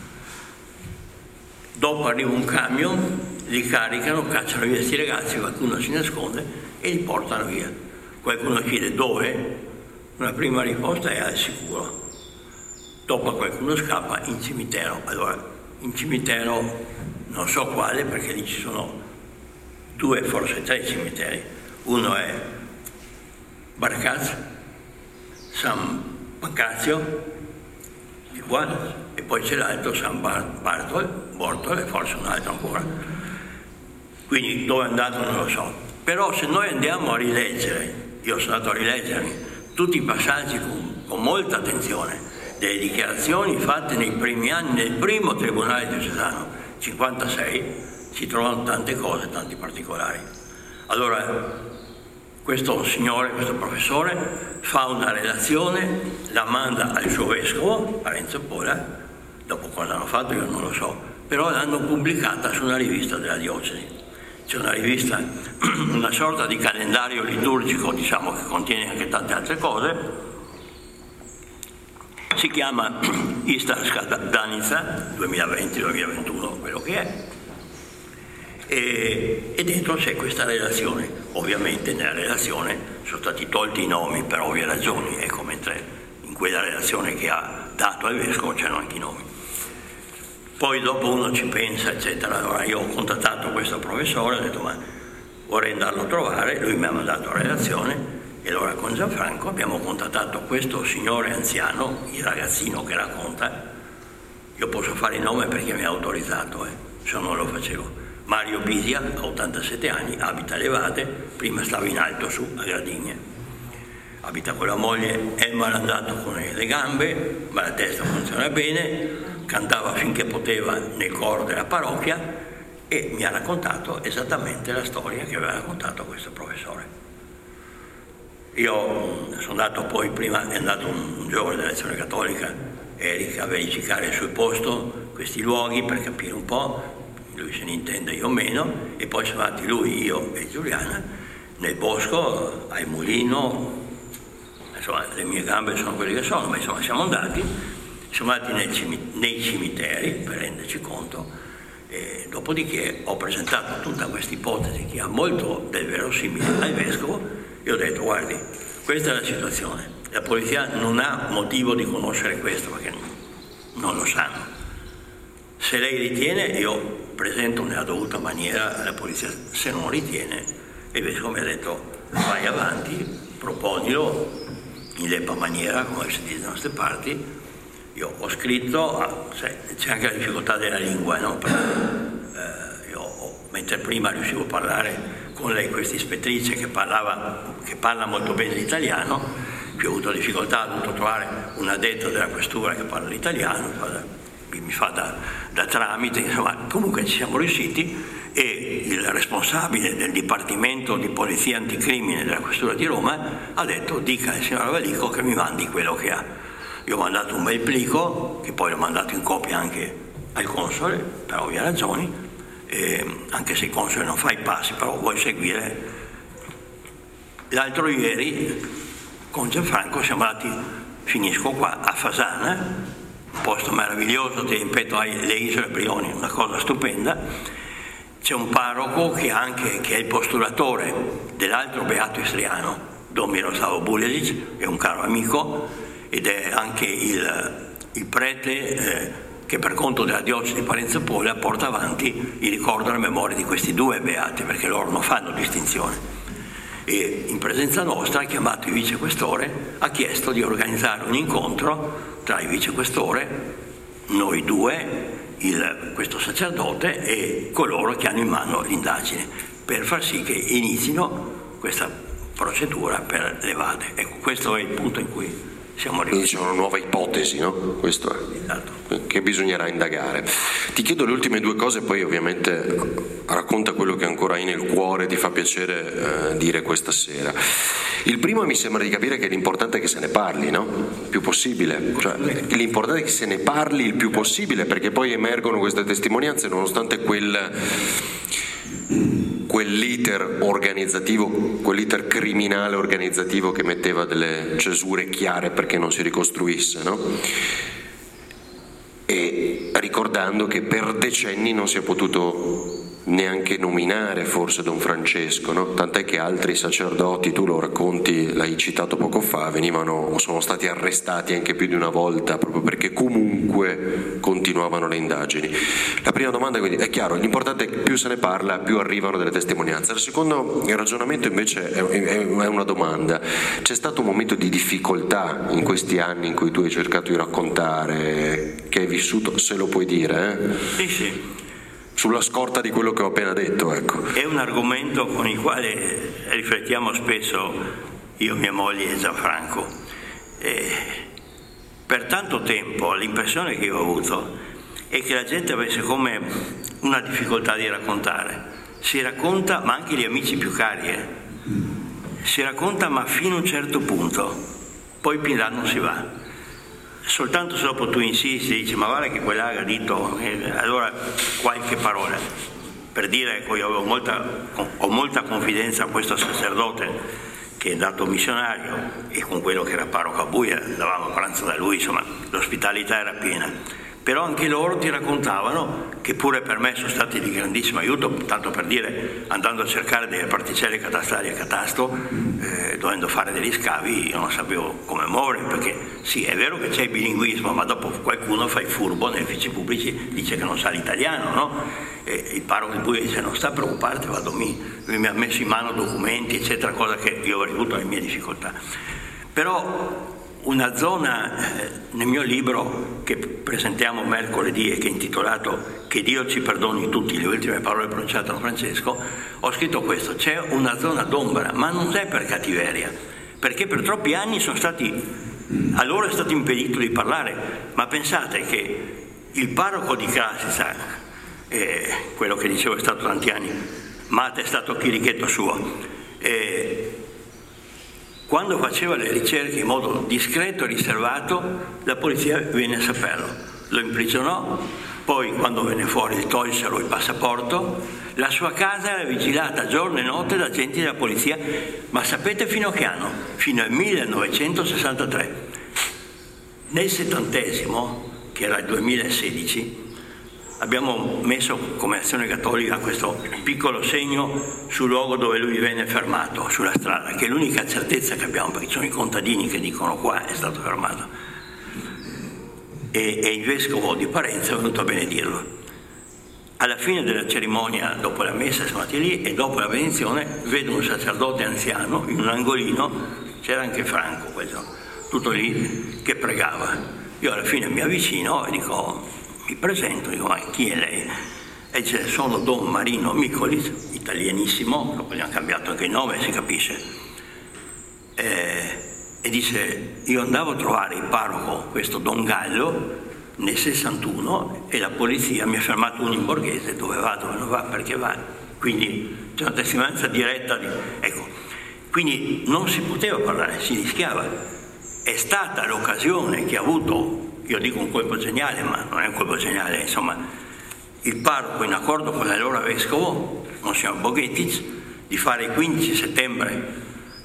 Dopo arriva un camion, li caricano, cacciano via questi ragazzi, qualcuno si nasconde e li portano via. Qualcuno chiede dove, una prima risposta è al sicuro. Dopo qualcuno scappa in cimitero. Allora, in cimitero non so quale, perché lì ci sono 2, forse 3 cimiteri. Uno è Barcaz, San Pancrazio di qua, e poi c'è l'altro San Bortol e forse un altro ancora. Quindi dove è andato non lo so. Però se noi andiamo a rileggere, io sono andato a rileggermi tutti i passaggi con molta attenzione delle dichiarazioni fatte nei primi anni nel primo tribunale diocesano, 56, si trovano tante cose, tanti particolari. Allora questo signore, questo professore, fa una relazione, la manda al suo vescovo, Parenzo Pola, dopo cosa hanno fatto io non lo so, però l'hanno pubblicata su una rivista della diocesi. C'è una rivista, una sorta di calendario liturgico, diciamo, che contiene anche tante altre cose, si chiama Istarska Danica 2020-2021, quello che è, e dentro c'è questa relazione. Ovviamente nella relazione sono stati tolti i nomi per ovvie ragioni, ecco, mentre in quella relazione che ha dato al vescovo c'erano anche i nomi. Poi dopo uno ci pensa, eccetera. Allora io ho contattato questo professore, ho detto ma vorrei andarlo a trovare, lui mi ha mandato la relazione e allora con Gianfranco abbiamo contattato questo signore anziano, il ragazzino che racconta, io posso fare il nome perché mi ha autorizzato, se no non lo facevo. Mario Bisia, ha 87 anni, abita a Levate, prima stava in alto su a Gradigne, abita con la moglie, è malandato con le gambe, ma la testa funziona bene, cantava finché poteva nel coro della parrocchia e mi ha raccontato esattamente la storia che aveva raccontato questo professore. Io sono andato poi, prima è andato un giovane dell'Azione Cattolica, Eric, a verificare sul posto questi luoghi per capire un po', lui se ne intende, io meno, e poi siamo andati lui, io e Giuliana nel bosco, al mulino, insomma le mie gambe sono quelle che sono, ma insomma siamo andati nei cimiteri per renderci conto, e dopodiché ho presentato tutta questa ipotesi che ha molto del verosimile al vescovo e ho detto guardi, questa è la situazione, la polizia non ha motivo di conoscere questo perché non lo sanno, se lei ritiene io presento nella dovuta maniera alla polizia, se non ritiene il vescovo mi ha detto vai avanti, proponilo in leppa maniera come si dice da nostre parti. Io ho scritto, c'è anche la difficoltà della lingua, no? Mentre prima riuscivo a parlare con lei, questa ispettrice che parla molto bene l'italiano, più ho avuto difficoltà, ho dovuto trovare un addetto della questura che parla l'italiano, mi fa da tramite, insomma, comunque ci siamo riusciti e il responsabile del Dipartimento di Polizia Anticrimine della Questura di Roma ha detto dica al signor Valico che mi mandi quello che ha. Io ho mandato un bel plico, che poi l'ho mandato in copia anche al console, per ovvie ragioni, anche se il console non fa i passi, però vuoi seguire. L'altro ieri con Gianfranco siamo andati, finisco qua, a Fasana, un posto meraviglioso, ti ripeto, hai le isole Brioni, una cosa stupenda. C'è un parroco che è il postulatore dell'altro beato istriano, Don Miroslavo Bulesic, che è un caro amico, ed è anche il prete che per conto della diocesi di Parenzo Puglia porta avanti il ricordo e la memoria di questi due beati, perché loro non fanno distinzione. E in presenza nostra ha chiamato il vicequestore, ha chiesto di organizzare un incontro tra il vicequestore, noi due, questo sacerdote e coloro che hanno in mano l'indagine, per far sì che inizino questa procedura per Levate. Ecco, questo è il punto in cui siamo arrivati. Quindi c'è una nuova ipotesi, no? Questo è. Esatto. Che bisognerà indagare. Ti chiedo le ultime due cose, poi ovviamente racconta quello che ancora hai nel cuore, ti fa piacere dire questa sera. Il primo mi sembra di capire che l'importante è che se ne parli, no? Il più possibile. Cioè, l'importante è che se ne parli il più possibile, perché poi emergono queste testimonianze nonostante quell'iter organizzativo, quell'iter criminale organizzativo che metteva delle cesure chiare perché non si ricostruisse, no? E ricordando che per decenni non si è potuto neanche nominare forse Don Francesco, no? Tant'è che altri sacerdoti, tu lo racconti, l'hai citato poco fa, sono stati arrestati anche più di una volta proprio perché comunque continuavano le indagini. La prima domanda quindi è chiaro, l'importante è che più se ne parla, più arrivano delle testimonianze. Il secondo ragionamento invece è una domanda. C'è stato un momento di difficoltà in questi anni in cui tu hai cercato di raccontare, che hai vissuto, se lo puoi dire? Sì. Sulla scorta di quello che ho appena detto, ecco. È un argomento con il quale riflettiamo spesso io, mia moglie e Gianfranco. Per tanto tempo l'impressione che io ho avuto è che la gente avesse come una difficoltà di raccontare. Si racconta, ma anche gli amici più cari, si racconta ma fino a un certo punto, poi più in là non si va. Soltanto se dopo tu insisti, dici ma guarda che quella ha detto, allora qualche parola per dire, ecco, io ho molta confidenza a questo sacerdote che è andato missionario e con quello che era parroco a Buia, andavamo a pranzo da lui, insomma l'ospitalità era piena, però anche loro ti raccontavano, che pure per me sono stati di grandissimo aiuto, tanto per dire, andando a cercare delle particelle catastali a catasto, dovendo fare degli scavi, io non sapevo come muovere, perché sì, è vero che c'è il bilinguismo, ma dopo qualcuno fa il furbo negli uffici pubblici, dice che non sa l'italiano, no? E il parroco di Puglia dice: non sta preoccupate, lui mi ha messo in mano documenti, eccetera, cosa che io avrei avuto le mie difficoltà. Però una zona nel mio libro che presentiamo mercoledì e che è intitolato Che Dio ci perdoni tutti, le ultime parole pronunciate da Don Francesco, ho scritto questo: c'è una zona d'ombra, ma non è per cattiveria, perché per troppi anni a loro è stato impedito di parlare. Ma pensate che il parroco di Krasica, quello che dicevo è stato tanti anni, Mate è stato chirichetto suo, quando faceva le ricerche in modo discreto e riservato, la polizia venne a saperlo, lo imprigionò, poi quando venne fuori tolsero il passaporto, la sua casa era vigilata giorno e notte da agenti della polizia, ma sapete fino a che anno? Fino al 1963. Nel 70°, che era il 2016, abbiamo messo come Azione Cattolica questo piccolo segno sul luogo dove lui venne fermato, sulla strada, che è l'unica certezza che abbiamo, perché sono i contadini che dicono qua è stato fermato. E il vescovo di Parenzo è venuto a benedirlo. Alla fine della cerimonia, dopo la messa, siamo andati lì e dopo la benedizione vedo un sacerdote anziano in un angolino, c'era anche Franco quel giorno, tutto lì che pregava. Io alla fine mi avvicino e mi presento, dico: ma chi è lei? E dice: sono Don Marino Micolic, italianissimo, dopo gli hanno cambiato anche il nome, si capisce. E dice: io andavo a trovare il parroco, questo Don Gallo, nel 61, e la polizia mi ha fermato uno in Borghese: dove va, dove non va, perché va. Quindi c'è una testimonianza diretta ecco. Quindi non si poteva parlare, si rischiava. È stata l'occasione che ha avuto, io dico un colpo geniale, ma non è un colpo geniale, insomma, il parroco, in accordo con l'allora vescovo, Monsignor Bogetic, di fare il 15 settembre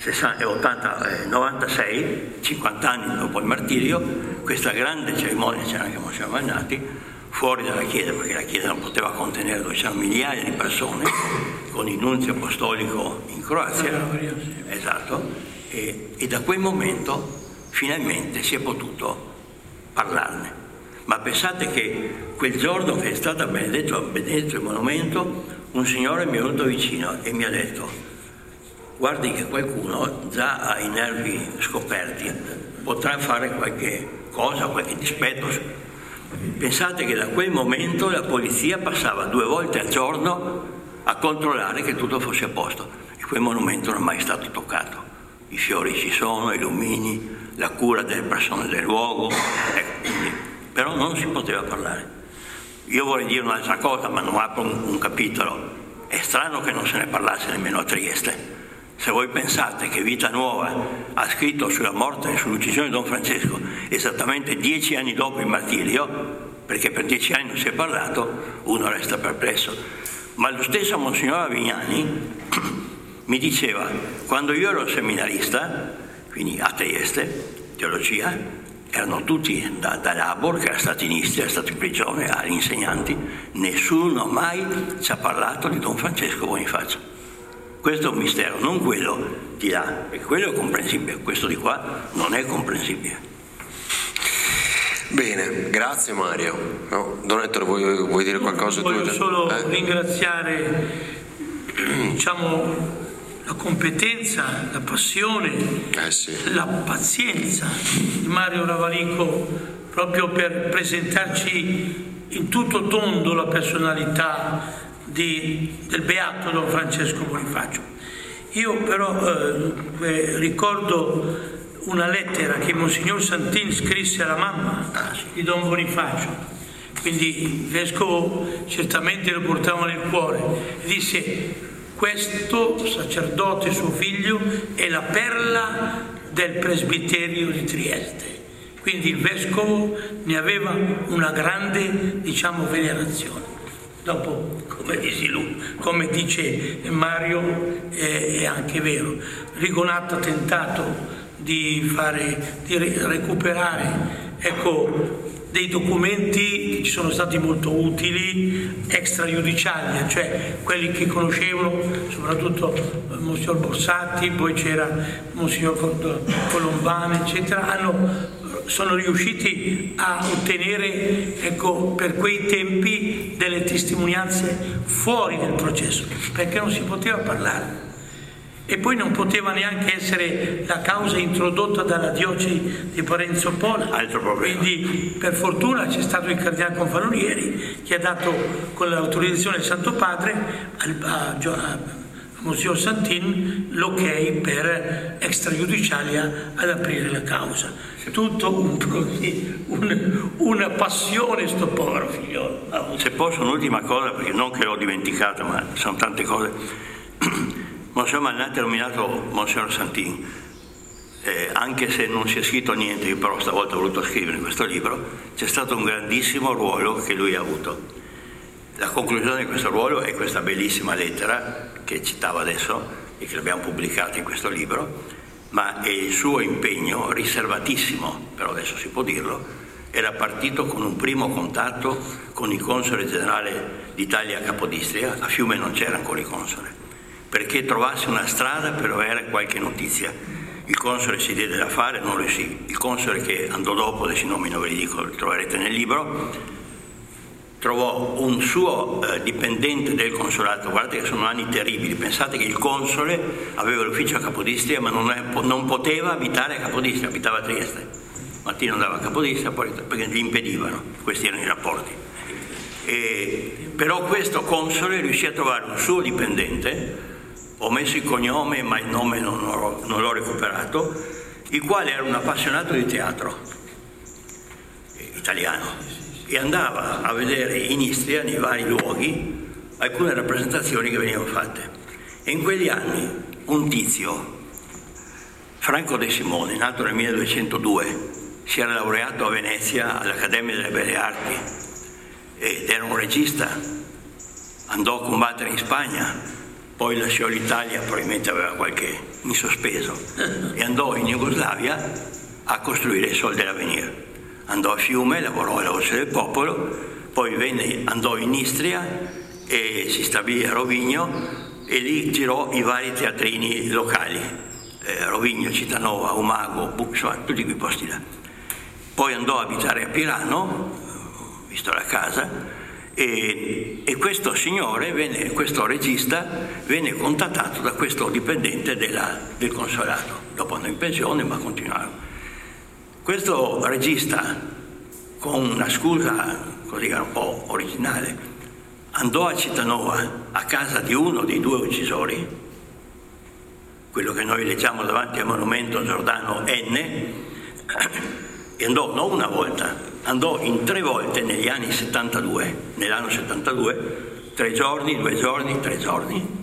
96, 50 anni dopo il martirio, questa grande cerimonia, c'era anche Monsignor Magnati, fuori dalla chiesa, perché la chiesa non poteva contenere, dove c'erano migliaia di persone, con il nunzio apostolico in Croazia, esatto, e da quel momento finalmente si è potuto parlarne. Ma pensate che quel giorno che è stato benedetto il monumento, un signore mi è venuto vicino e mi ha detto: guardi che qualcuno già ha i nervi scoperti, potrà fare qualche cosa, qualche dispetto. Pensate che da quel momento la polizia passava 2 volte al giorno a controllare che tutto fosse a posto, e quel monumento non è mai stato toccato. I fiori ci sono, i lumini, la cura delle persone del luogo, però non si poteva parlare. Io vorrei dire un'altra cosa, ma non apro un capitolo. È strano che non se ne parlasse nemmeno a Trieste. Se voi pensate che Vita Nuova ha scritto sulla morte e sull'uccisione di Don Francesco esattamente 10 anni dopo il martirio, perché per 10 anni non si è parlato, uno resta perplesso. Ma lo stesso Monsignor Avignani mi diceva: quando io ero seminarista, quindi a Trieste, teologia, erano tutti da Labor, che era stato in Istria, era stato in prigione, agli insegnanti, nessuno mai ci ha parlato di Don Francesco Bonifacio. Questo è un mistero, non quello di là, perché quello è comprensibile, questo di qua non è comprensibile. Bene, grazie Mario. No, Don Ettore, vuoi dire qualcosa? Voglio solo ringraziare, la competenza, la passione, la pazienza di Mario Ravalico, proprio per presentarci in tutto tondo la personalità del beato Don Francesco Bonifacio. Io però ricordo una lettera che Monsignor Santin scrisse alla mamma di Don Bonifacio, quindi il vescovo certamente lo portava nel cuore, e disse: questo sacerdote, suo figlio, è la perla del presbiterio di Trieste. Quindi il vescovo ne aveva una grande, venerazione. Dopo, come dice Mario, è anche vero. Rigonato ha tentato di recuperare, dei documenti che ci sono stati molto utili extrajudiciali, cioè quelli che conoscevano soprattutto Monsignor Borsatti, poi c'era Monsignor Colombano, eccetera, sono riusciti a ottenere, ecco, per quei tempi delle testimonianze fuori del processo, perché non si poteva parlare. E poi non poteva neanche essere la causa introdotta dalla diocesi di Parenzo Pola. Altro problema. Quindi per fortuna c'è stato il cardinale Confalonieri che ha dato, con l'autorizzazione del Santo Padre, a Monsignor Santin l'ok per extrajudicialia ad aprire la causa. Tutto una passione sto povero figliolo. Se posso un'ultima cosa, perché non che l'ho dimenticata, ma sono tante cose. Monsignor Malnati ha nominato Monsignor Santin, anche se non si è scritto niente, io però stavolta ho voluto scrivere in questo libro, c'è stato un grandissimo ruolo che lui ha avuto. La conclusione di questo ruolo è questa bellissima lettera che citavo adesso e che l'abbiamo pubblicata in questo libro, ma è il suo impegno riservatissimo, però adesso si può dirlo, era partito con un primo contatto con il console generale d'Italia a Capodistria. A Fiume non c'era ancora il console, perché trovasse una strada per avere qualche notizia. Il console si diede da fare, non lo sì. Il console che andò dopo, adesso i nomi non ve li dico, li troverete nel libro, trovò un suo dipendente del consolato. Guardate che sono anni terribili, pensate che il console aveva l'ufficio a Capodistria ma non poteva abitare a Capodistria, abitava a Trieste. Mattino andava a Capodistria perché gli impedivano, questi erano i rapporti. Però questo console riuscì a trovare un suo dipendente, ho messo il cognome ma il nome non l'ho recuperato, il quale era un appassionato di teatro italiano e andava a vedere in Istria, nei vari luoghi, alcune rappresentazioni che venivano fatte. E in quegli anni un tizio, Franco De Simone, nato nel 1202, si era laureato a Venezia all'Accademia delle Belle Arti ed era un regista, andò a combattere in Spagna, poi lasciò l'Italia, probabilmente aveva qualche in sospeso, e andò in Jugoslavia a costruire il Sol dell'Avenir. Andò a Fiume, lavorò alla Voce del Popolo, poi andò in Istria e si stabilì a Rovigno e lì girò i vari teatrini locali, Rovigno, Citanova, Umago, Buxman, tutti quei posti là. Poi andò a abitare a Pirano, visto la casa, e questo signore, questo regista, venne contattato da questo dipendente del consolato. Dopo andò in pensione, ma continuarono. Questo regista, con una scusa così un po' originale, andò a Citanova, a casa di uno dei due uccisori, quello che noi leggiamo davanti al monumento Giordano N, e andò non una volta, andò in 3 volte negli anni 72, nell'anno 72, 3 giorni, 2 giorni, 3 giorni,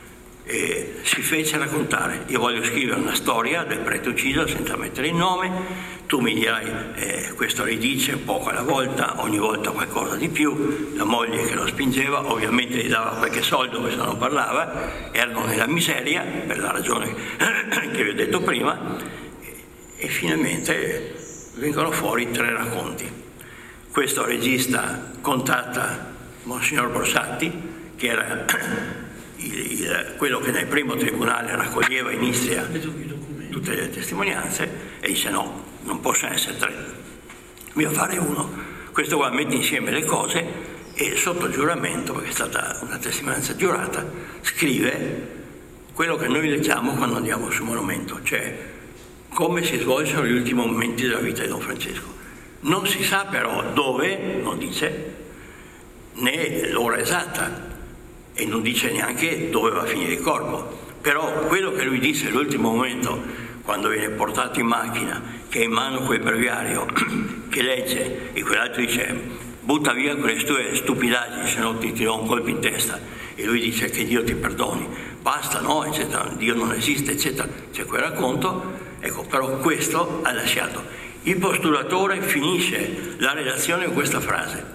e si fece raccontare. Io voglio scrivere una storia del prete ucciso senza mettere il nome, tu mi dirai questo ridice poco alla volta, ogni volta qualcosa di più, la moglie che lo spingeva, ovviamente gli dava qualche soldo, questo non parlava, erano nella miseria per la ragione che vi ho detto prima, e finalmente vengono fuori 3 racconti. Questo regista contatta Monsignor Borsatti, che era quello che nel primo tribunale raccoglieva in Istria tutte le testimonianze, e dice no, non possono essere 3, devo fare uno. Questo qua mette insieme le cose e sotto giuramento, perché è stata una testimonianza giurata, scrive quello che noi leggiamo quando andiamo sul monumento, cioè come si svolsero gli ultimi momenti della vita di Don Francesco. Non si sa però dove, non dice, né l'ora esatta, e non dice neanche dove va a finire il corpo. Però quello che lui disse all'ultimo momento, quando viene portato in macchina, che ha in mano quel breviario, che legge, e quell'altro dice butta via quelle tue stupidaggini, se no ti tirò un colpo in testa, e lui dice che Dio ti perdoni, basta, no, eccetera, Dio non esiste, eccetera. C'è quel racconto, ecco, però questo ha lasciato. Il postulatore finisce la relazione con questa frase: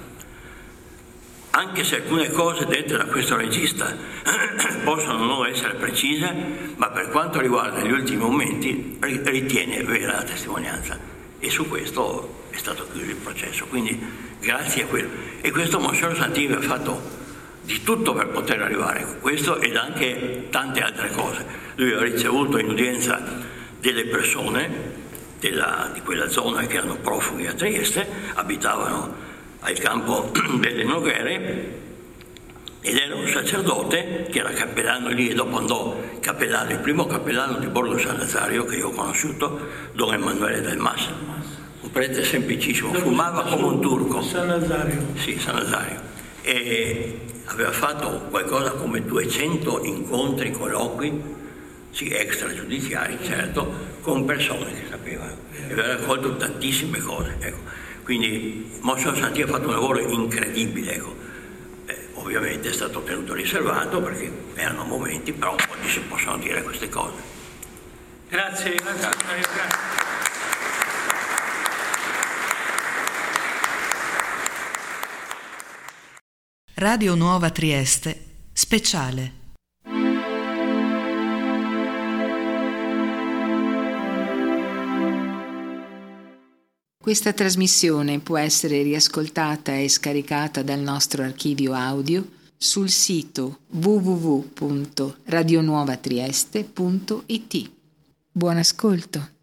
anche se alcune cose dette da questo regista possono non essere precise, ma per quanto riguarda gli ultimi momenti ritiene vera la testimonianza. E su questo è stato chiuso il processo, quindi grazie a quello. E questo Monsignor Santini ha fatto di tutto per poter arrivare a questo ed anche tante altre cose. Lui ha ricevuto in udienza delle persone di quella zona che erano profughi a Trieste, abitavano al campo delle Noghere, ed era un sacerdote che era cappellano lì e dopo andò cappellano, il primo cappellano di Borgo San Lazario che io ho conosciuto, Don Emanuele del Mas, un prete semplicissimo, fumava come un turco. San Lazario. Sì, San Lazario. E aveva fatto qualcosa come 200 incontri, colloqui, sì, extragiudiziari, certo, con persone che sapevano. E aveva raccolto tantissime cose, ecco. Quindi Monsignor Santini ha fatto un lavoro incredibile, ecco. Ovviamente è stato tenuto riservato perché erano momenti, però oggi si possono dire queste cose. Grazie, grazie. Radio Nuova Trieste, speciale. Questa trasmissione può essere riascoltata e scaricata dal nostro archivio audio sul sito www.radionuovatrieste.it. Buon ascolto.